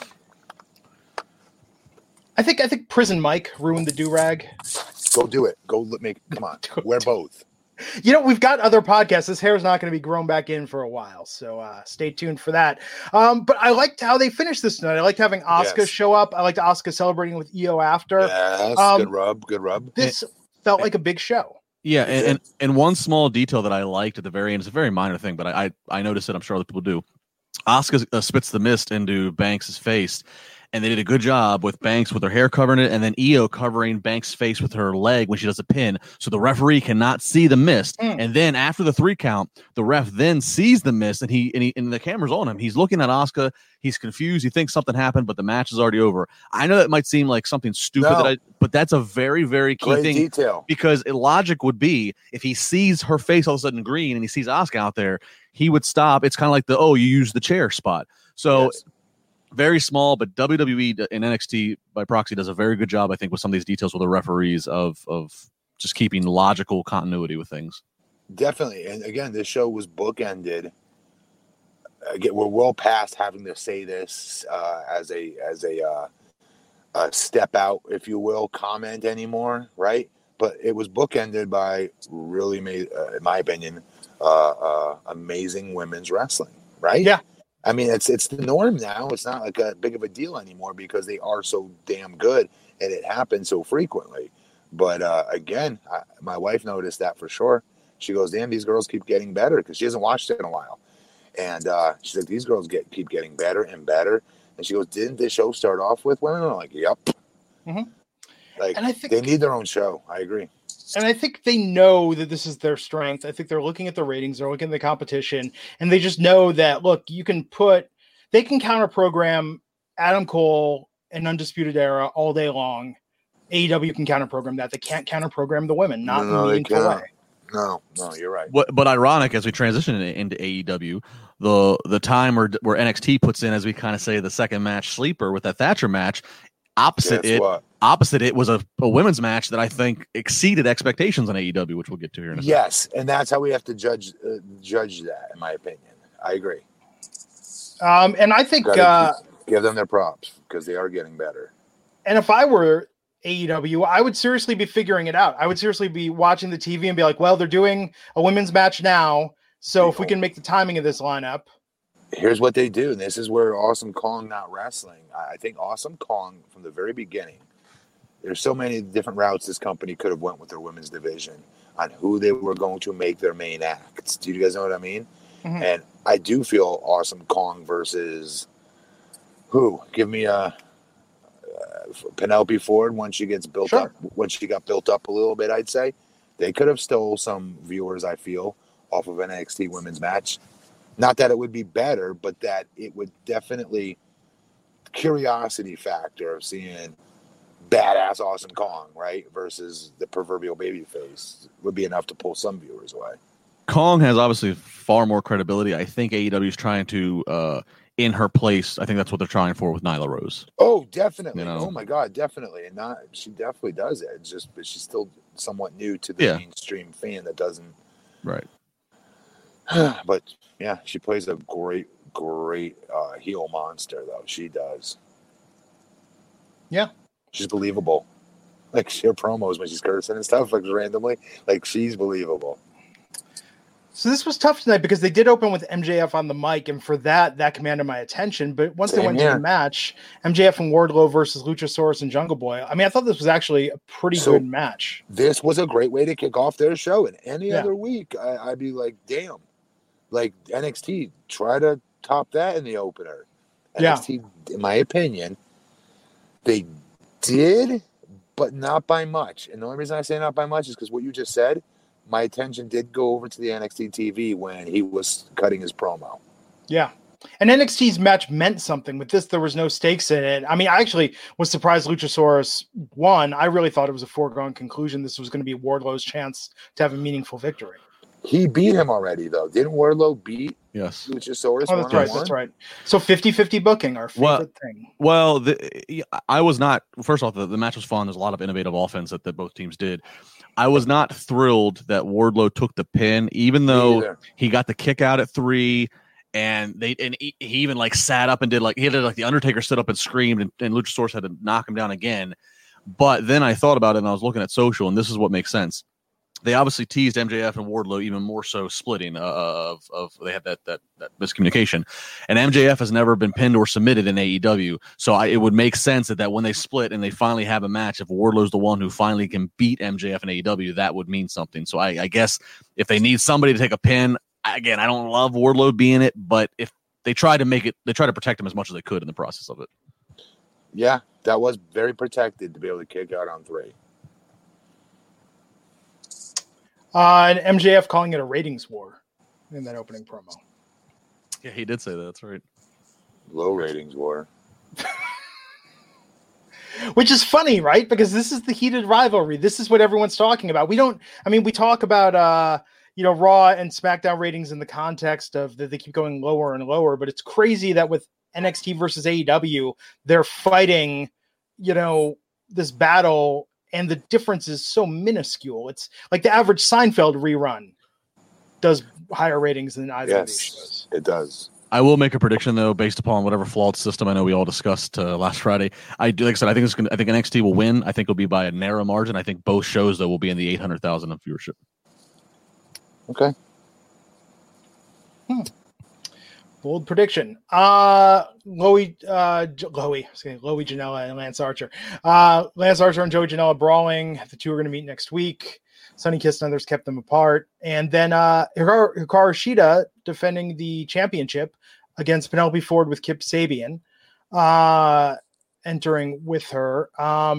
I think Prison Mike ruined the do-rag. Go do it. Come on. Wear both. We've got other podcasts. This hair is not going to be grown back in for a while, so stay tuned for that. But I liked how they finished this tonight. I liked having Asuka show up. I liked Asuka celebrating with Io after. Yes, good rub. This felt like a big show. Yeah, and one small detail that I liked at the very end, it's a very minor thing, but I noticed it. I'm sure other people do. Asuka spits the mist into Banks' face, and they did a good job with Banks with her hair covering it, and then Io covering Banks' face with her leg when she does a pin, so the referee cannot see the mist. And then after the 3 count, the ref then sees the mist, and and the camera's on him. He's looking at Asuka. He's confused. He thinks something happened, but the match is already over. I know that might seem like something stupid, but that's a very, very key Great thing. Detail. Because logic would be if he sees her face all of a sudden green and he sees Asuka out there, he would stop. It's kind of like you use the chair spot. So. Yes. Very small, but WWE and NXT by proxy does a very good job, I think, with some of these details with the referees of just keeping logical continuity with things. Definitely. And again, this show was bookended. Again, we're well past having to say this as a step out, if you will, comment anymore, right? But it was bookended by really, in my opinion, amazing women's wrestling, right? Yeah. I mean, it's the norm now. It's not like a big of a deal anymore because they are so damn good and it happens so frequently. But again, my wife noticed that for sure. She goes, damn, these girls keep getting better because she hasn't watched it in a while. And she's like, these girls keep getting better and better. And she goes, didn't this show start off with women? I'm like, yep. Mm-hmm. Like, and I think they need their own show. I agree. And I think they know that this is their strength. I think they're looking at the ratings, they're looking at the competition, and they just know that, look, they can counter program Adam Cole and Undisputed Era all day long. AEW can counter program that. They can't counter program the women, not in a meaningful way. No, you're right. But ironic, as we transition into AEW, the time where NXT puts in, as we kind of say, the second match sleeper with that Thatcher match, opposite it was a women's match that I think exceeded expectations on AEW, which we'll get to here in a second. Yes, and that's how we have to judge that, in my opinion. I agree. And I think give them their props because they are getting better. And if I were AEW, I would seriously be figuring it out. I would seriously be watching the TV and be like, well, they're doing a women's match now, so if we can make the timing of this lineup. Here's what they do, and this is where Awesome Kong Not Wrestling. I think Awesome Kong, from the very beginning, there's so many different routes this company could have went with their women's division on who they were going to make their main acts. Do you guys know what I mean? Mm-hmm. And I do feel Awesome Kong versus who? Give me Penelope Ford when she gets built up. When she got built up a little bit, I'd say they could have stole some viewers, I feel, off of an NXT women's match. Not that it would be better, but that it would definitely curiosity factor of seeing badass Awesome Kong, right, versus the proverbial baby face would be enough to pull some viewers away. Kong has obviously far more credibility. I think AEW is trying to in her place. I think that's what they're trying for with Nyla Rose. Oh, definitely. You know? Oh my God, definitely. And she definitely does it. It's just, but she's still somewhat new to the mainstream fan that doesn't. Right. But yeah, she plays a great heel monster, though. She does. Yeah. She's believable. Like, her promos when she's cursing and stuff, like, randomly. Like, she's believable. So this was tough tonight because they did open with MJF on the mic, and for that commanded my attention. But once they went to the match, MJF and Wardlow versus Luchasaurus and Jungle Boy, I mean, I thought this was actually a pretty good match. This was a great way to kick off their show. And any other week, I'd be like, damn. Like, NXT, try to top that in the opener. NXT, in my opinion, they did, but not by much. And the only reason I say not by much is because what you just said, my attention did go over to the NXT TV when he was cutting his promo. Yeah. And NXT's match meant something. With this, there was no stakes in it. I mean, I actually was surprised Luchasaurus won. I really thought it was a foregone conclusion. This was going to be Wardlow's chance to have a meaningful victory. He beat him already, though. Didn't Wardlow beat Luchasaurus? Oh, that's right. That's right. So 50-50 booking, our favorite thing. Well, I was not. First off, the match was fun. There's a lot of innovative offense that both teams did. I was not thrilled that Wardlow took the pin, even though he got the kick out at 3, and he even like sat up and did the Undertaker stood up and screamed, and Luchasaurus had to knock him down again. But then I thought about it, and I was looking at social, and this is what makes sense. They obviously teased MJF and Wardlow even more so splitting of they had that miscommunication, and MJF has never been pinned or submitted in AEW, so it would make sense that when they split and they finally have a match, if Wardlow's the one who finally can beat MJF in AEW, that would mean something. So I guess if they need somebody to take a pin, again, I don't love Wardlow being it, but if they try to make it, they try to protect him as much as they could in the process of it. Yeah, that was very protected to be able to kick out on 3. And MJF calling it a ratings war in that opening promo. Yeah, he did say that. That's right. Low ratings war. Which is funny, right? Because this is the heated rivalry. This is what everyone's talking about. We talk about, Raw and SmackDown ratings in the context of that they keep going lower and lower, but it's crazy that with NXT versus AEW, they're fighting, this battle, and the difference is so minuscule. It's like the average Seinfeld rerun does higher ratings than either of these shows. It does. I will make a prediction though, based upon whatever flawed system I know we all discussed last Friday. I think NXT will win. I think it'll be by a narrow margin. I think both shows though will be in the 800,000 of viewership. Okay. Bold prediction. Joey Janela and Lance Archer. Lance Archer and Joey Janela brawling. The two are going to meet next week. Sonny Kiss and others kept them apart. And then Hikaru Shida defending the championship against Penelope Ford with Kip Sabian entering with her.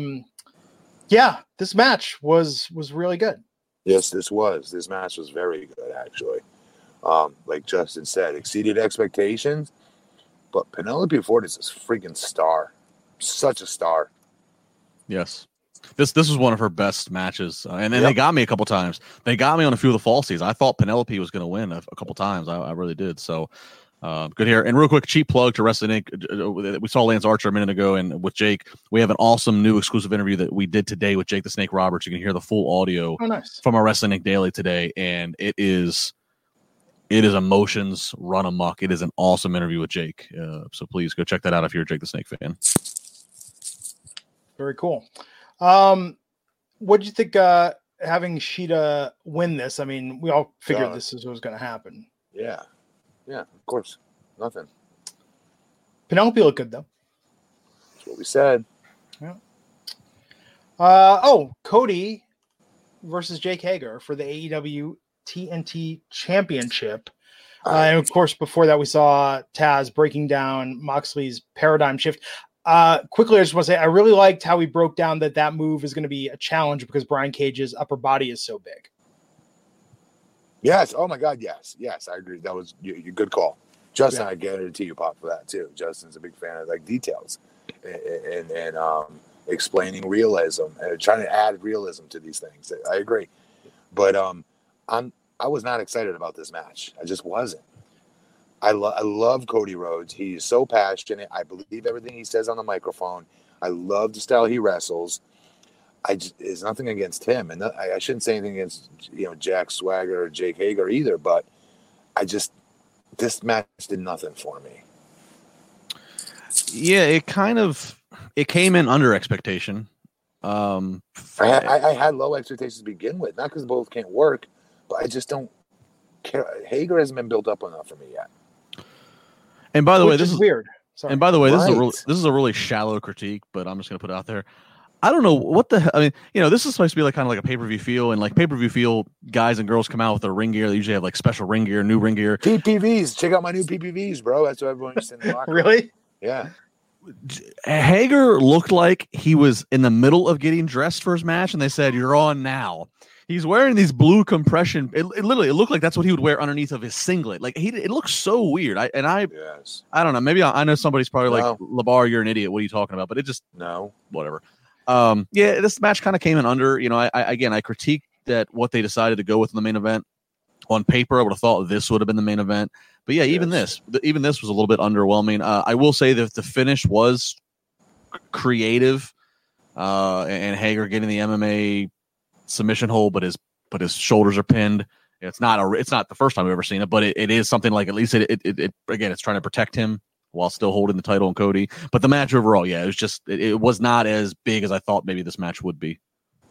This match was really good. Yes, this match was very good, actually. Like Justin said, exceeded expectations. But Penelope Ford is a freaking star. Such a star. Yes. This was one of her best matches. And then they got me a couple times. They got me on a few of the falsies. I thought Penelope was going to win a couple times. I really did. So good here. And real quick, cheap plug to Wrestling Inc. We saw Lance Archer a minute ago, and with Jake, we have an awesome new exclusive interview that we did today with Jake the Snake Roberts. You can hear the full audio from our Wrestling Inc. Daily today, and it is emotions run amok. It is an awesome interview with Jake. So please go check that out if you're a Jake the Snake fan. Very cool. What do you think having Shida win this? I mean, we all figured this is what was going to happen. Yeah. Yeah, of course. Nothing. Penelope looked good, though. That's what we said. Yeah. Cody versus Jake Hager for the AEW TNT Championship. And of course, before that, we saw Taz breaking down Moxley's paradigm shift. Quickly, I just want to say I really liked how he broke down that move is going to be a challenge because Brian Cage's upper body is so big. Yes. Oh my God. Yes. I agree. That was your good call, Justin. I guarantee you pop for that too. Justin's a big fan of like details and explaining realism and trying to add realism to these things. I agree, but I was not excited about this match. I just wasn't. I love Cody Rhodes. He's so passionate. I believe everything he says on the microphone. I love the style he wrestles. There's nothing against him, and I shouldn't say anything against Jack Swagger or Jake Hager either. But this match did nothing for me. Yeah, it came in under expectation. I had low expectations to begin with, not because both can't work, but I just don't care. Hager hasn't been built up enough for me yet. And by the way, this is weird. Sorry. And by the way, this is a really shallow critique, but I'm just going to put it out there. I don't know what the hell. I mean, this is supposed to be like kind of like a pay-per-view feel, and like pay-per-view feel, guys and girls come out with their ring gear. They usually have like special ring gear, new ring gear. PPVs. Check out my new PPVs, bro. That's what everyone used to say in the locker room. Really? Yeah. Hager looked like he was in the middle of getting dressed for his match, and they said, "You're on now." He's wearing these blue compression. It looked like that's what he would wear underneath of his singlet. Like it looks so weird. I don't know. Maybe I know somebody's probably like, LeBar, you're an idiot. What are you talking about? But it just whatever. This match kind of came in under. I critiqued that what they decided to go with in the main event. On paper, I would have thought this would have been the main event. But yeah, even this was a little bit underwhelming. I will say that the finish was creative, and Hager getting the MMA submission hold, but his shoulders are pinned. It's not the first time I've ever seen it, but it is something like at least it again, it's trying to protect him while still holding the title on Cody. But the match overall, it was just it was not as big as I thought maybe this match would be.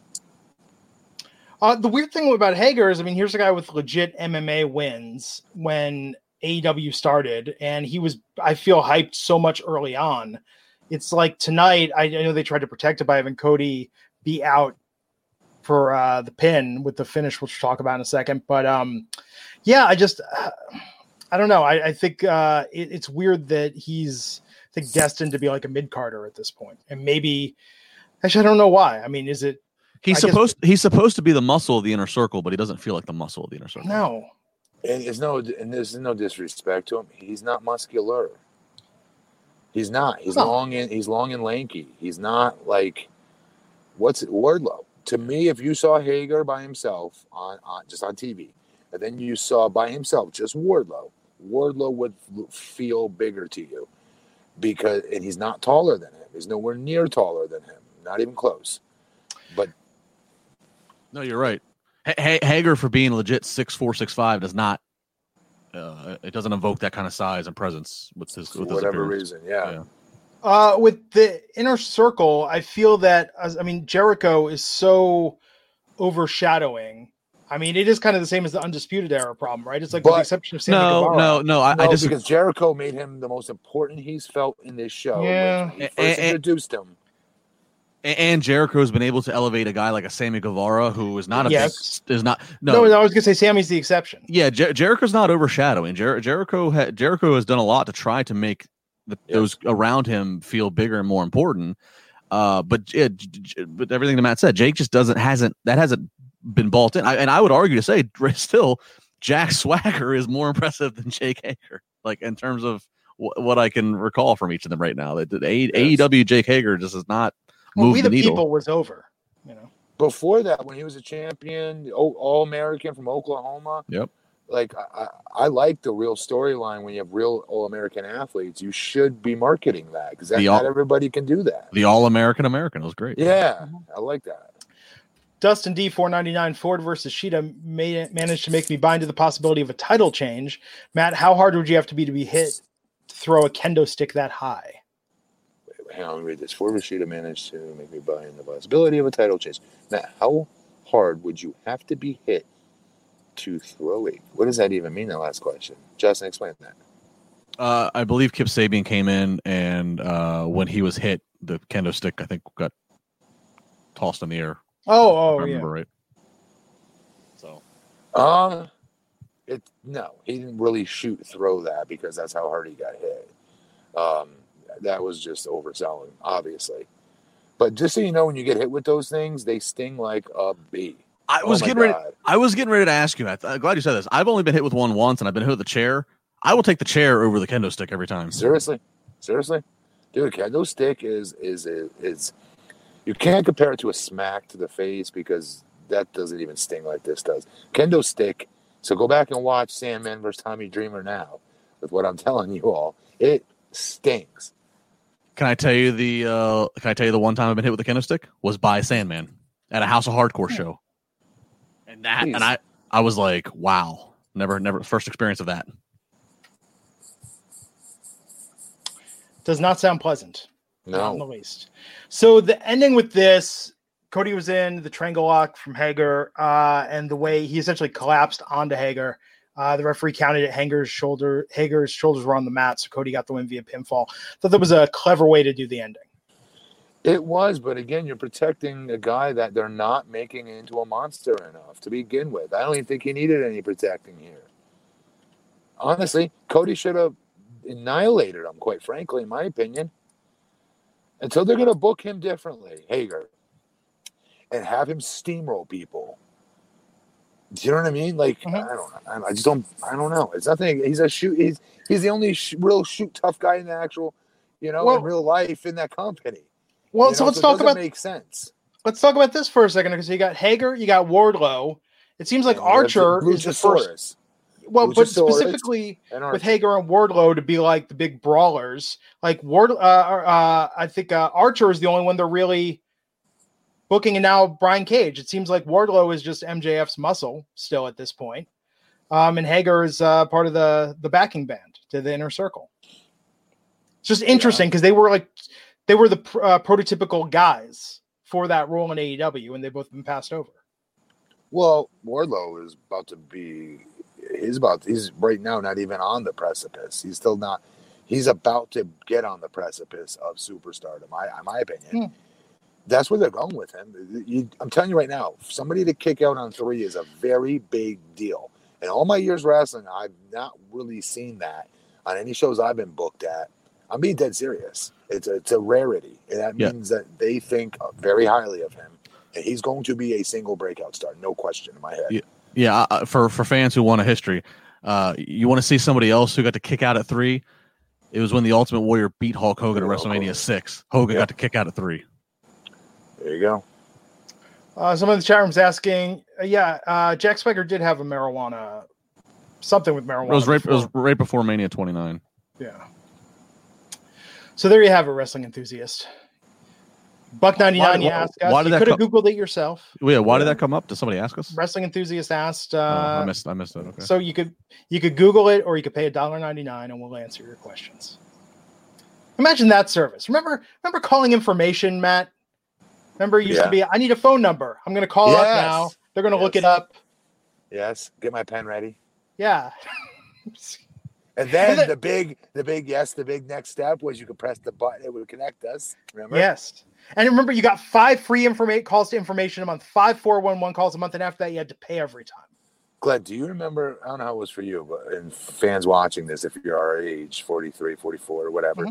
The weird thing about Hager is, I mean, here's a guy with legit MMA wins when AEW started, and he was, I feel, hyped so much early on. It's like tonight, I know they tried to protect it by having Cody be out for the pin with the finish, which we'll talk about in a second. But I don't know. I think it's weird that he's think, destined to be like a mid-carder at this point. And maybe, actually, I don't know why. I mean, is it? He's supposed to be the muscle of the Inner Circle, but he doesn't feel like the muscle of the Inner Circle. No. And there's no disrespect to him. He's not muscular. He's not. He's long and lanky. He's not like Wardlow. To me, if you saw Hager by himself on just on TV, and then you saw by himself just Wardlow would feel bigger to you and he's not taller than him. He's nowhere near taller than him. Not even close. But no, you're right. Hager, for being legit 6'4", 6'5", does not. It doesn't evoke that kind of size and presence with his whatever reason. Yeah. With the Inner Circle, I feel that Jericho is so overshadowing. I mean, it is kind of the same as the Undisputed Era problem, right? It's like with the exception of Sammy Guevara. No. I just because Jericho made him the most important he's felt in this show. Yeah, when he first introduced him. And Jericho has been able to elevate a guy like a Sammy Guevara, who is not I was gonna say Sammy's the exception. Yeah, Jericho's not overshadowing. Jericho has done a lot to try to make those around him feel bigger and more important. But everything that Matt said, Jake just hasn't been bought in. I would argue to say still, Jack Swagger is more impressive than Jake Hager, like in terms of what I can recall from each of them right now. That AEW Jake Hager just is not. We the People was over, Before that, when he was a champion, All-American from Oklahoma. Yep. Like I like the real storyline when you have real All-American athletes. You should be marketing that because not everybody can do that. The All-American was great. Yeah, I like that. Dustin D 499 Ford versus Sheeta managed to make me buy into the possibility of a title change. Matt, how hard would you have to be hit to throw a kendo stick that high? Hang on, let me read this. Ford Rashida managed to make me buy in the possibility of a title change. Now, how hard would you have to be hit to throw it? What does that even mean, that last question? Justin, explain that. I believe Kip Sabian came in, and when he was hit, the kendo stick, I think, got tossed in the air. Oh, I remember right. So, no, he didn't really throw that because that's how hard he got hit. That was just overselling, obviously. But just so you know, when you get hit with those things, they sting like a bee. I was getting ready to ask you. I'm glad you said this. I've only been hit with one once, and I've been hit with the chair. I will take the chair over the kendo stick every time. Seriously, dude. Kendo stick is you can't compare it to a smack to the face because that doesn't even sting like this does. Kendo stick. So go back and watch Sandman versus Tommy Dreamer now. With what I'm telling you all, it stings. Can I tell you the one time I've been hit with a kendo stick was by Sandman at a House of Hardcore show, and I was like, wow, never first experience of that. Does not sound pleasant. No, not in the least. So the ending with this, Cody was in the triangle lock from Hager, and the way he essentially collapsed onto Hager. The referee counted at Hager's shoulders were on the mat, so Cody got the win via pinfall. Thought that was a clever way to do the ending. It was, but again, you're protecting a guy that they're not making into a monster enough to begin with. I don't even think he needed any protecting here. Honestly, Cody should have annihilated him, quite frankly, in my opinion. Until they're going to book him differently, Hager, and have him steamroll people. Do you know what I mean? Like, I don't know. It's nothing. He's he's the only real shoot tough guy in the actual, in real life in that company. Well, so let's talk about. Make sense. Let's talk about this for a second because you got Hager, you got Wardlow. It seems like Archer is the first. Well, but specifically with Hager and Wardlow to be like the big brawlers, like I think Archer is the only one they're really booking, and now Brian Cage. It seems like Wardlow is just MJF's muscle still at this point. And Hager is part of the backing band to the Inner Circle. It's just interesting because they were the prototypical guys for that role in AEW, and they've both been passed over. Well, Wardlow is about to be. He's right now not even on the precipice. He's still not. He's about to get on the precipice of superstardom. In my opinion. That's where they're going with him. I'm telling you right now, somebody to kick out on 3 is a very big deal. In all my years wrestling, I've not really seen that on any shows I've been booked at. I'm being dead serious. It's a rarity, and that means that they think very highly of him, and he's going to be a single breakout star, no question in my head. Yeah. For fans who want a history, you want to see somebody else who got to kick out at 3. It was when the Ultimate Warrior beat Hulk Hogan at WrestleMania 6. Hogan got to kick out at 3. There you go. Someone in the chat room's asking, Jack Spiker did have a marijuana, something with marijuana. It was right before Mania 29. Yeah. So there you have it, wrestling enthusiast. Buck99, you asked us. You could have Googled it yourself. Yeah, why did that come up? Did somebody ask us? Wrestling enthusiast asked. I missed it. Okay. So you could Google it, or you could pay $1.99, and we'll answer your questions. Imagine that service. Remember calling information, Matt? Remember, it used to be, I need a phone number. I'm going to call up now. They're going to look it up. Yes. Get my pen ready. Yeah. And then the big next step was you could press the button. It would connect us. Remember? Yes. And remember, you got 5 free calls to information a month, 5 411 calls a month. And after that, you had to pay every time. Glenn, do you remember, I don't know how it was for you, but and fans watching this, if you're our age, 43, 44 or whatever,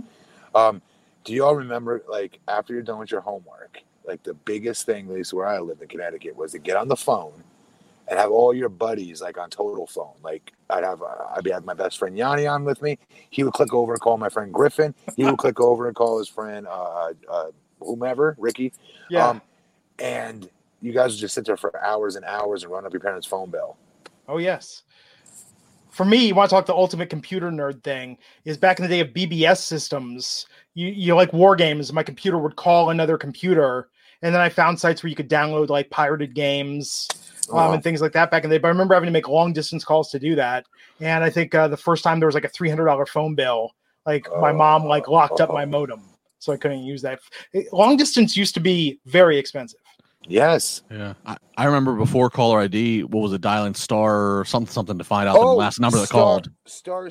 do you all remember, like, after you're done with your homework, like the biggest thing, at least where I lived in Connecticut, was to get on the phone and have all your buddies like on total phone. Like I'd have my best friend Yanni on with me. He would click over and call my friend Griffin. He would click over and call his friend whomever, Ricky. Yeah. And you guys would just sit there for hours and hours and run up your parents' phone bill. Oh yes. For me, you want to talk the ultimate computer nerd thing is back in the day of BBS systems. You like war games. My computer would call another computer. And then I found sites where you could download like pirated games and things like that back in the day. But I remember having to make long distance calls to do that. And I think the first time there was like a $300 phone bill. Like my mom like locked up my modem, so I couldn't use that. Long distance used to be very expensive. Yes. Yeah. I remember before caller ID, what was it, dialing star something to find out the last number that called. Star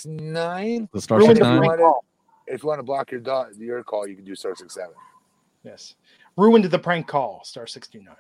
69. The star 69. If you want to block your call, you can do star 67. Yes. Ruined the prank call, star 69.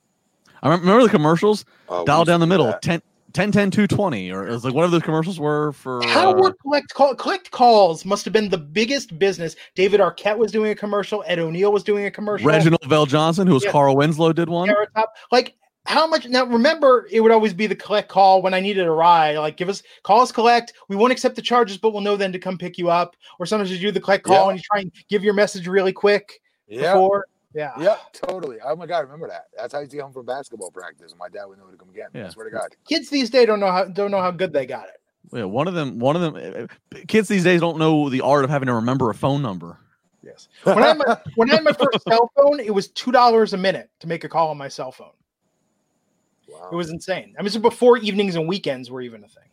I remember the commercials. Dial down the middle, 10 220, or it was like whatever those commercials were for. How were collect calls? Must have been the biggest business. David Arquette was doing a commercial. Ed O'Neill was doing a commercial. Reginald Vell Johnson, who was Carl Winslow, did one. Like how much? Now remember, it would always be the collect call when I needed a ride. Like call us collect. We won't accept the charges, but we'll know then to come pick you up. Or sometimes you do the collect call and you try and give your message really quick before. Yeah, totally. Oh my God, I remember that. That's how I used to get home from basketball practice. My dad would know to come get me. I swear to God. Kids these days don't know how good they got it. Yeah, one of them. Kids these days don't know the art of having to remember a phone number. Yes. When I had my first cell phone, it was $2 a minute to make a call on my cell phone. Wow. It was insane. I mean, this was before evenings and weekends were even a thing.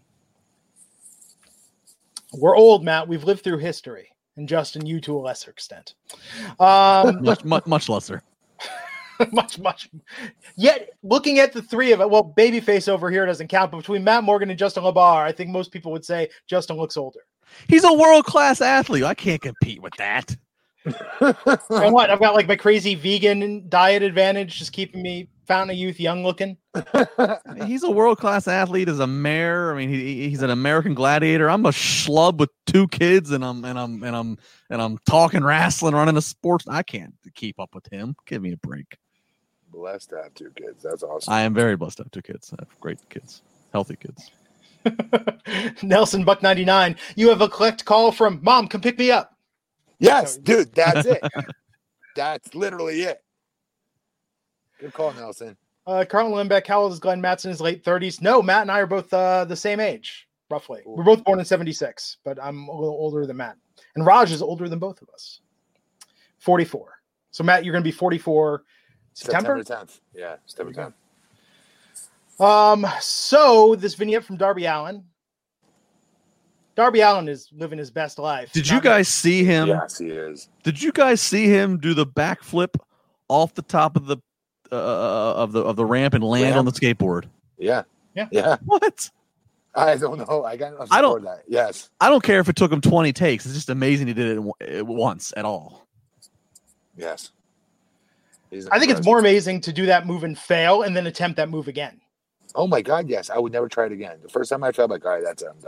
We're old, Matt. We've lived through history. And Justin, you to a lesser extent. Much lesser. much. Yet, looking at the three of it, well, Babyface over here doesn't count, but between Matt Morgan and Justin LaBar, I think most people would say Justin looks older. He's a world-class athlete. I can't compete with that. And what? I've got like my crazy vegan diet advantage, just keeping me fountain of youth young looking. He's a world-class athlete as a mayor. I mean, he's an American gladiator. I'm a schlub with 2 kids, and I'm talking wrestling, running a sports. I can't keep up with him. Give me a break. Blessed to have 2 kids. That's awesome. I am very blessed to have 2 kids. I have great kids, healthy kids. Nelson Buck 99. You have a collect call from Mom. Come pick me up. Yes, dude. That's it. That's literally it. Good call, Nelson. Carlton Lindbeck, how old is Glenn Matson in his late 30s? No, Matt and I are both the same age, roughly. Ooh. We're both born in 76, but I'm a little older than Matt. And Raj is older than both of us. 44. So, Matt, you're going to be 44 September 10th. Yeah, September 10th. So, this vignette from Darby Allin. Darby Allin is living his best life. Did you guys see him? Yes, he is. Did you guys see him do the backflip off the top of the ramp and land on the skateboard? Yeah. What? I don't know. I don't. That. Yes. I don't care if it took him 20 takes. It's just amazing he did it once at all. Yes. I think it's more amazing to do that move and fail and then attempt that move again. Oh my God! Yes, I would never try it again. The first time I tried, like, all right, that's it. I'm done.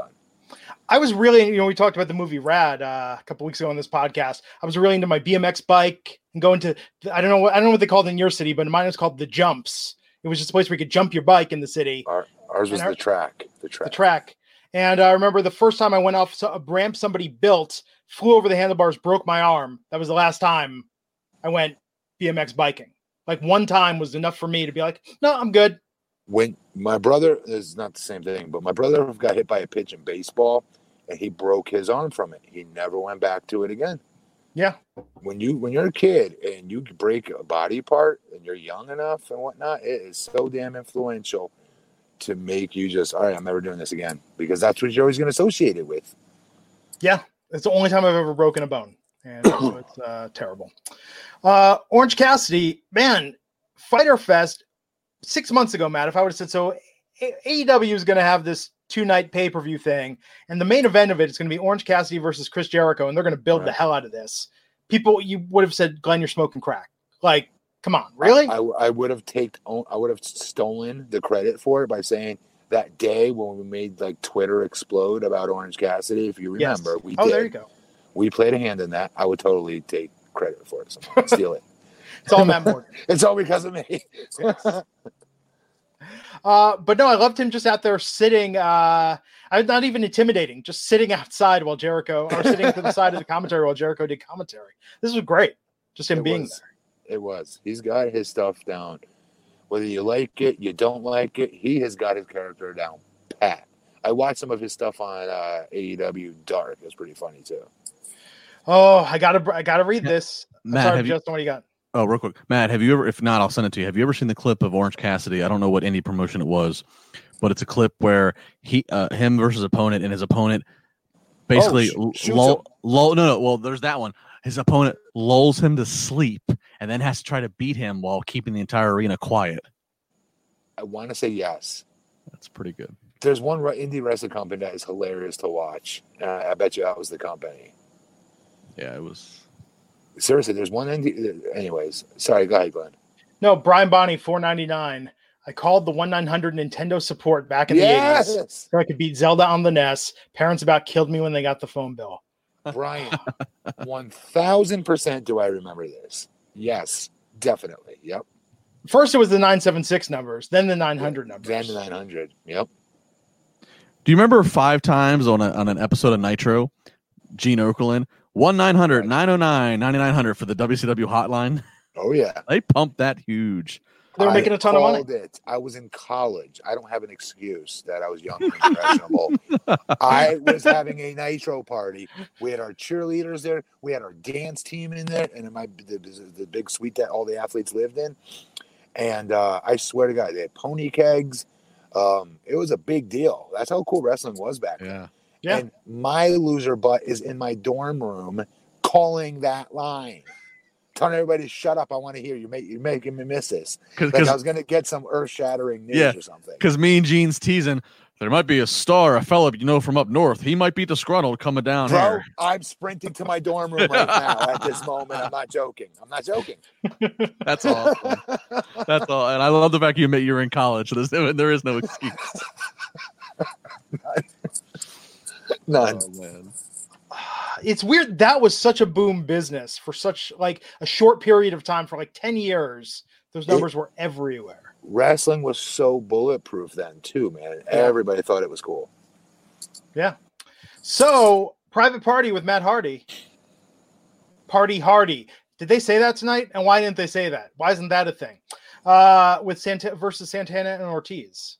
I was really, we talked about the movie Rad a couple weeks ago on this podcast. I was really into my BMX bike and going to, I don't know what they called it in your city, but mine was called the Jumps. It was just a place where you could jump your bike in the city. Ours was the track. The track. And I remember the first time I went off a ramp somebody built, flew over the handlebars, broke my arm. That was the last time I went BMX biking. Like one time was enough for me to be like, no, I'm good. When my brother, is not the same thing, but my brother got hit by a pitch in baseball and he broke his arm from it. He never went back to it again. Yeah. When you're a kid and you break a body part and you're young enough and whatnot, it is so damn influential to make you just, all right, I'm never doing this again, because that's what you're always going to associate it with. Yeah. It's the only time I've ever broken a bone. And so it's terrible. Orange Cassidy, man, Fyter Fest 6 months ago, Matt, if I would have said so, AEW is going to have this 2-night pay-per-view thing, and the main event of it is going to be Orange Cassidy versus Chris Jericho, and they're going to build the hell out of this. People, you would have said, Glenn, you're smoking crack. Like, come on, really? I would have stolen the credit for it by saying that day when we made like Twitter explode about Orange Cassidy, if you remember, we did. There you go. We played a hand in that. I would totally take credit for it. Steal it. It's all Matt Morgan. It's all because of me. But no, I loved him just out there sitting. Not even intimidating, just sitting outside while Jericho, or sitting to the side of the commentary while Jericho did commentary. This was great. Just him being there. It was. He's got his stuff down. Whether you like it, you don't like it, he has got his character down pat. I watched some of his stuff on AEW Dark. It was pretty funny too. Oh, I gotta read this. Matt, sorry, Justin, what do you got? Oh, real quick. Matt, have you ever, if not, I'll send it to you. Have you ever seen the clip of Orange Cassidy? I don't know what indie promotion it was, but it's a clip where him versus opponent, and his opponent basically well, there's that one. His opponent lulls him to sleep and then has to try to beat him while keeping the entire arena quiet. I want to say yes. That's pretty good. There's one indie wrestling company that is hilarious to watch. I bet you that was the company. Yeah, it was. Seriously, there's one indie. Anyways, sorry, go ahead, Glenn. No, Brian Bonney, $4.99. I called the 1-900 Nintendo support back in the 80s so I could beat Zelda on the NES. Parents about killed me when they got the phone bill. Brian, 1,000% do I remember this? Yes, definitely. Yep. First, it was the 976 numbers, then the 900 numbers. Then the 900. Yep. Do you remember 5 times on an episode of Nitro, Gene Okerlund, 1-900-909-9900 for the WCW hotline? Oh, yeah. They pumped that huge. They were making a ton of money. I was in college. I don't have an excuse that I was young and impressionable. I was having a Nitro party. We had our cheerleaders there. We had our dance team in there, and the big suite that all the athletes lived in. And I swear to God, they had pony kegs. It was a big deal. That's how cool wrestling was back then. Yeah. And my loser butt is in my dorm room calling that line. Telling everybody to shut up. I want to hear you. You're making me miss this. Like I was going to get some earth-shattering news or something. Because me and Gene's teasing, there might be a star, a fella from up north. He might be disgruntled coming down here. I'm sprinting to my dorm room right now at this moment. I'm not joking. That's awesome. That's all. And I love the fact you admit you're in college. So there is no excuse. None. Oh, man. It's weird. That was such a boom business for such like a short period of time, for like 10 years. Those numbers were everywhere. Wrestling was so bulletproof then too, man. Everybody thought it was cool. Yeah. So Private Party with Matt Hardy. Party Hardy. Did they say that tonight? And why didn't they say that? Why isn't that a thing? With versus Santana and Ortiz.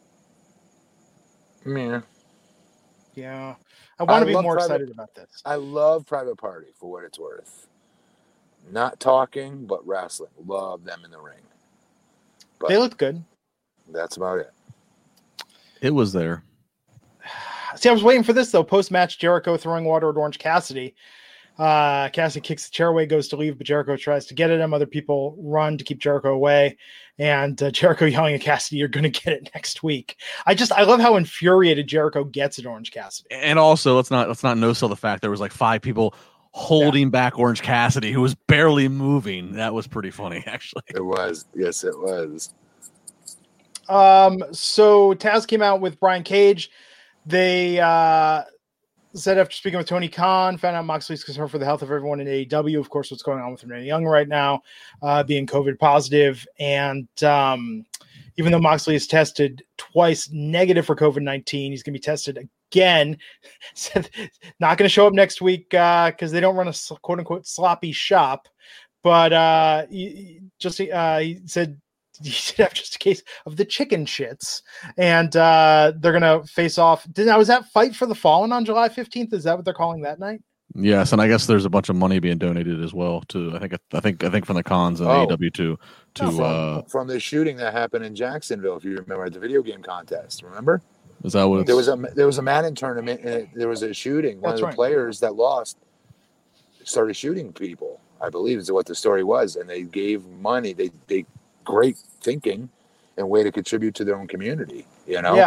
Yeah. Yeah. I want to be more excited about this. I love Private Party for what it's worth. Not talking, but wrestling. Love them in the ring. But they looked good. That's about it. It was there. See, I was waiting for this, though. Post-match, Jericho throwing water at Orange Cassidy. Cassidy kicks the chair away, goes to leave, but Jericho tries to get at him. Other people run to keep Jericho away. And Jericho yelling at Cassidy, "You're going to get it next week." I love how infuriated Jericho gets at Orange Cassidy. And also, let's not no-sell the fact there was like 5 people holding back Orange Cassidy, who was barely moving. That was pretty funny, actually. It was. Yes, it was. So Taz came out with Brian Cage. They said after speaking with Tony Khan, found out Moxley's concerned for the health of everyone in AEW. Of course, what's going on with Renee Young right now, being COVID positive. And even though Moxley is tested twice negative for COVID-19, he's going to be tested again. Said not going to show up next week because they don't run a quote unquote sloppy shop. But he said he should have just a case of the chicken shits, and they're going to face off. Now, was that Fight for the Fallen on July 15th? Is that what they're calling that night? Yes, and I guess there's a bunch of money being donated as well to I think from the cons and AEW from the shooting that happened in Jacksonville, if you remember, at the video game contest. Remember? Is that what there was a Madden tournament and there was a shooting. One of the players that lost started shooting people, I believe is what the story was, and they gave money. They great thinking and way to contribute to their own community, you know?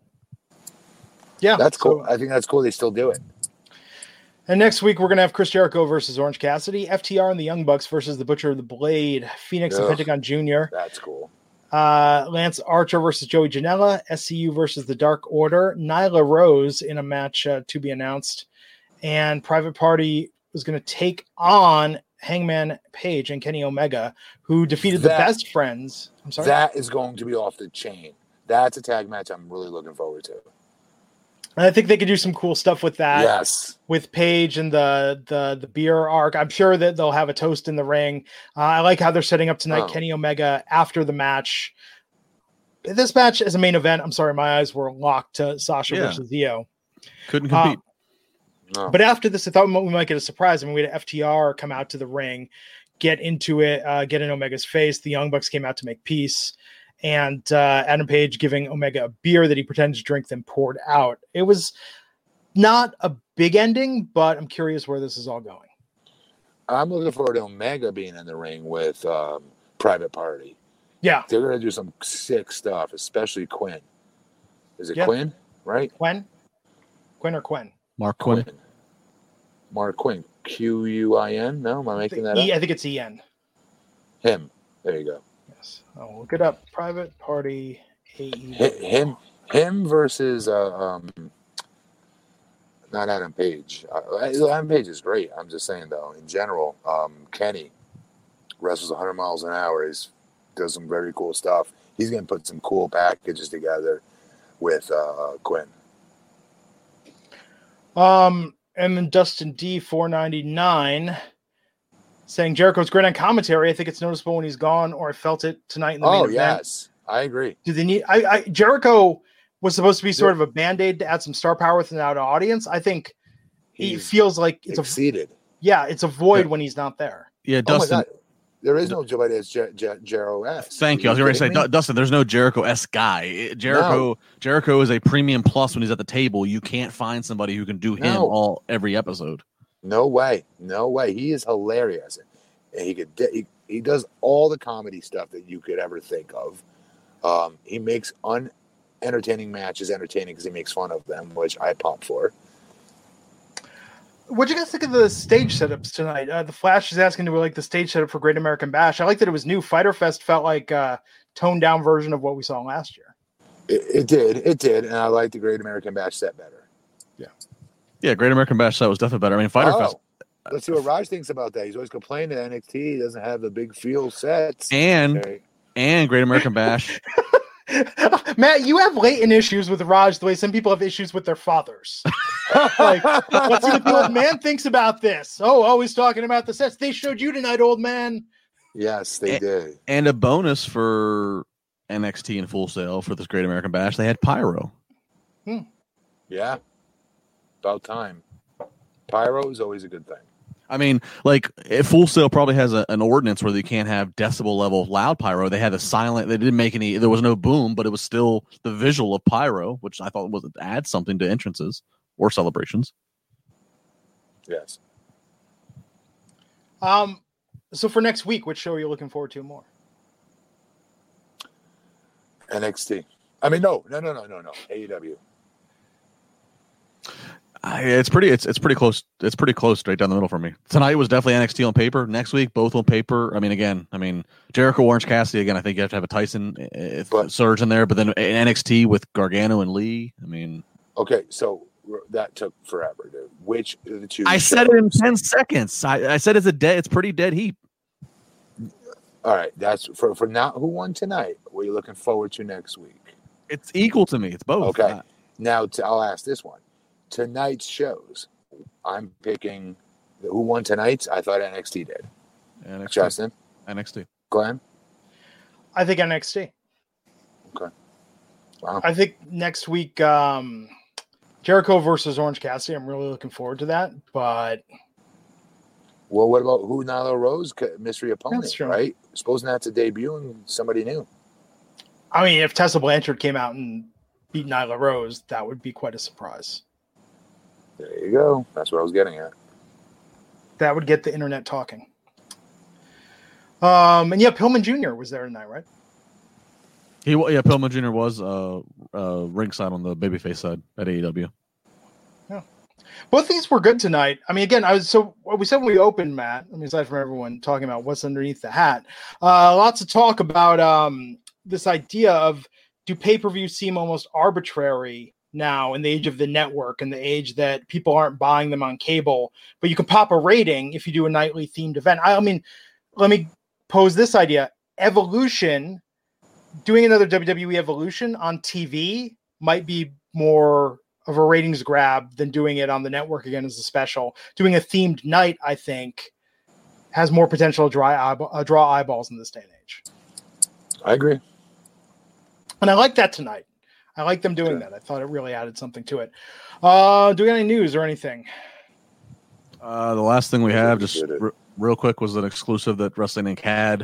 Yeah. That's cool. I think that's cool. They still do it. And next week, we're going to have Chris Jericho versus Orange Cassidy, FTR and the Young Bucks versus the Butcher of the Blade, Phoenix and Pentagon Jr. That's cool. Lance Archer versus Joey Janela, SCU versus the Dark Order, Nyla Rose in a match to be announced, and Private Party was going to take on Hangman Page and Kenny Omega, who defeated the Best Friends. I'm sorry. That is going to be off the chain. That's a tag match I'm really looking forward to. And I think they could do some cool stuff with that. Yes. With Page and the beer arc. I'm sure that they'll have a toast in the ring. I like how they're setting up tonight Kenny Omega after the match. This match is a main event. I'm sorry, my eyes were locked to Sasha versus Io. Couldn't compete. No. But after this, I thought we might get a surprise. I mean, we had FTR come out to the ring, get into it, get in Omega's face. The Young Bucks came out to make peace. And Adam Page giving Omega a beer that he pretended to drink, then poured out. It was not a big ending, but I'm curious where this is all going. I'm looking forward to Omega being in the ring with Private Party. Yeah. They're going to do some sick stuff, especially Quinn. Is it Quinn, right? Quinn or Quinn? Mark Quinn. Mark Quinn. Quin? No, am I making that up? I think it's En. Him. There you go. Yes. I'll look it up. Private Party AEW. Him versus not Adam Page. Adam Page is great. I'm just saying though, in general, Kenny wrestles 100 miles an hour. He does some very cool stuff. He's going to put some cool packages together with Quinn. And then Dustin D 499 saying Jericho's great on commentary. I think it's noticeable when he's gone, or I felt it tonight in the main event. Yes, I agree. Do they need? Jericho was supposed to be sort of a band-aid to add some star power within the audience. I think he feels like it's exceeded. It's a void when he's not there. Yeah, Dustin. There is no Joe as Jericho-esque. Thank you. I was going to say, Dustin, there's no Jericho-esque guy. Jericho is a premium plus when he's at the table. You can't find somebody who can do him every episode. No way. He is hilarious. And he does all the comedy stuff that you could ever think of. He makes unentertaining matches entertaining because he makes fun of them, which I pop for. What'd you guys think of the stage setups tonight? The Flash is asking to like the stage setup for Great American Bash. I like that it was new. Fyter Fest felt like a toned down version of what we saw last year. It did, and I like the Great American Bash set better. Yeah, Great American Bash set was definitely better. I mean, Fyter Fest. Let's see what Raj thinks about that. He's always complaining that NXT doesn't have the big field sets. And Great American Bash. Matt, you have latent issues with Raj the way some people have issues with their fathers. Like, let's see what the old man thinks about this. Always talking about the sets. They showed you tonight, old man. Yes, they did. And a bonus for NXT and Full Sail for this Great American Bash, they had pyro. Yeah. About time. Pyro is always a good thing. I mean, like, Full Sail probably has an ordinance where they can't have decibel level loud pyro. They had a silent. They didn't make any. There was no boom, but it was still the visual of pyro, which I thought was add something to entrances or celebrations. Yes. So for next week, which show are you looking forward to more? NXT. I mean, no. AEW. It's pretty close. It's pretty close straight down the middle for me. Tonight was definitely NXT on paper. Next week, both on paper. I mean, Jericho, Orange Cassidy again. I think you have to have a Tyson surge in there, but then NXT with Gargano and Lee. I mean, Okay, so that took forever, dude. Which of the two? I said it in 10 seconds. I said it's pretty dead heat. All right, that's for now. Who won tonight? What are you looking forward to next week? It's equal to me. It's both. Okay. Now I'll ask this one. Tonight's shows. I'm picking who won tonight's. I thought NXT did. NXT. Justin? NXT. Glenn? I think NXT. Okay. Wow. I think next week, Jericho versus Orange Cassidy. I'm really looking forward to that. But well, what about who Nyla Rose? Mystery opponent, that's true. Right? Supposing that's a debut and somebody new. I mean, if Tessa Blanchard came out and beat Nyla Rose, that would be quite a surprise. There you go. That's what I was getting at. That would get the internet talking. And yeah, Pillman Jr. was there tonight, right? Pillman Jr. was ringside on the babyface side at AEW. Yeah. Both these were good tonight. I mean, again, what we said when we opened, Matt, I mean, aside from everyone talking about what's underneath the hat, lots of talk about this idea of, do pay-per-views seem almost arbitrary now in the age of the network and the age that people aren't buying them on cable, but you can pop a rating if you do a nightly themed event. I mean, let me pose this idea. Evolution, doing another WWE Evolution on TV might be more of a ratings grab than doing it on the network again as a special. Doing a themed night, I think, has more potential to draw eyeballs in this day and age. I agree. And I like that tonight. I like them doing that. I thought it really added something to it. Do we got any news or anything? The last thing we have, just real quick, was an exclusive that Wrestling Inc. had.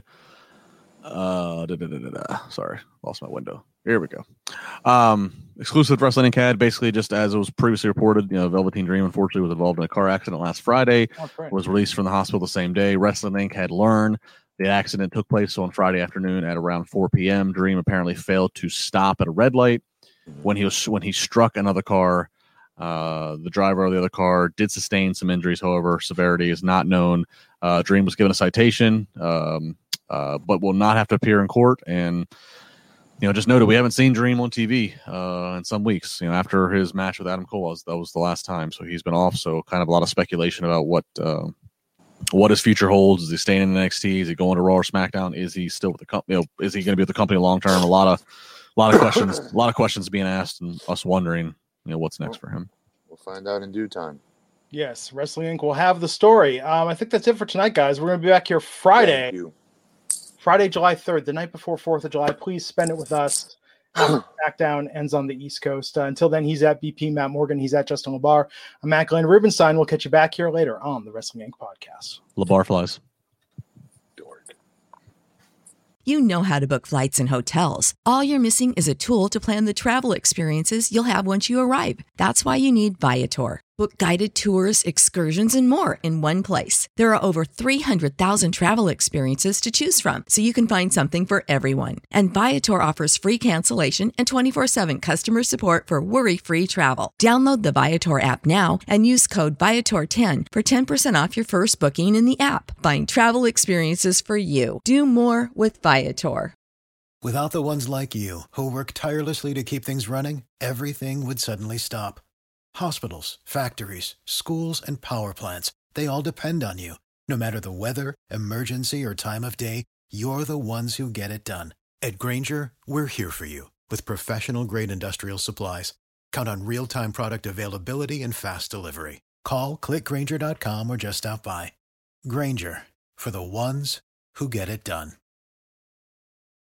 Sorry, lost my window. Here we go. Exclusive Wrestling Inc. had, basically, just as it was previously reported, Velveteen Dream unfortunately was involved in a car accident last Friday. Was released from the hospital the same day. Wrestling Inc. had learned the accident took place on Friday afternoon at around 4 p.m. Dream apparently failed to stop at a red light when he struck another car. The driver of the other car did sustain some injuries. However, severity is not known. Dream was given a citation, but will not have to appear in court. And just noted, we haven't seen Dream on TV in some weeks. After his match with Adam Cole, that was the last time. So he's been off. So kind of a lot of speculation about what his future holds. Is he staying in NXT? Is he going to Raw or SmackDown? Is he still with the company? Is he going to be with the company long term? A lot of questions. A lot of questions being asked, and us wondering, what's next for him. We'll find out in due time. Yes, Wrestling Inc. will have the story. I think that's it for tonight, guys. We're going to be back here Friday. Friday, July 3rd, the night before 4th of July. Please spend it with us. SmackDown ends on the East Coast. Until then, he's at BP Matt Morgan. He's at Justin LeBar. I'm Matt Glenn Rubenstein. We'll catch you back here later on the Wrestling Inc. podcast. LeBar flies. You know how to book flights and hotels. All you're missing is a tool to plan the travel experiences you'll have once you arrive. That's why you need Viator. Book guided tours, excursions, and more in one place. There are over 300,000 travel experiences to choose from, so you can find something for everyone. And Viator offers free cancellation and 24/7 customer support for worry-free travel. Download the Viator app now and use code Viator10 for 10% off your first booking in the app. Find travel experiences for you. Do more with Viator. Without the ones like you, who work tirelessly to keep things running, everything would suddenly stop. Hospitals, factories, schools, and power plants, they all depend on you. No matter the weather, emergency, or time of day, you're the ones who get it done. At Grainger, we're here for you with professional-grade industrial supplies. Count on real-time product availability and fast delivery. Call, click Grainger.com, or just stop by. Grainger, for the ones who get it done.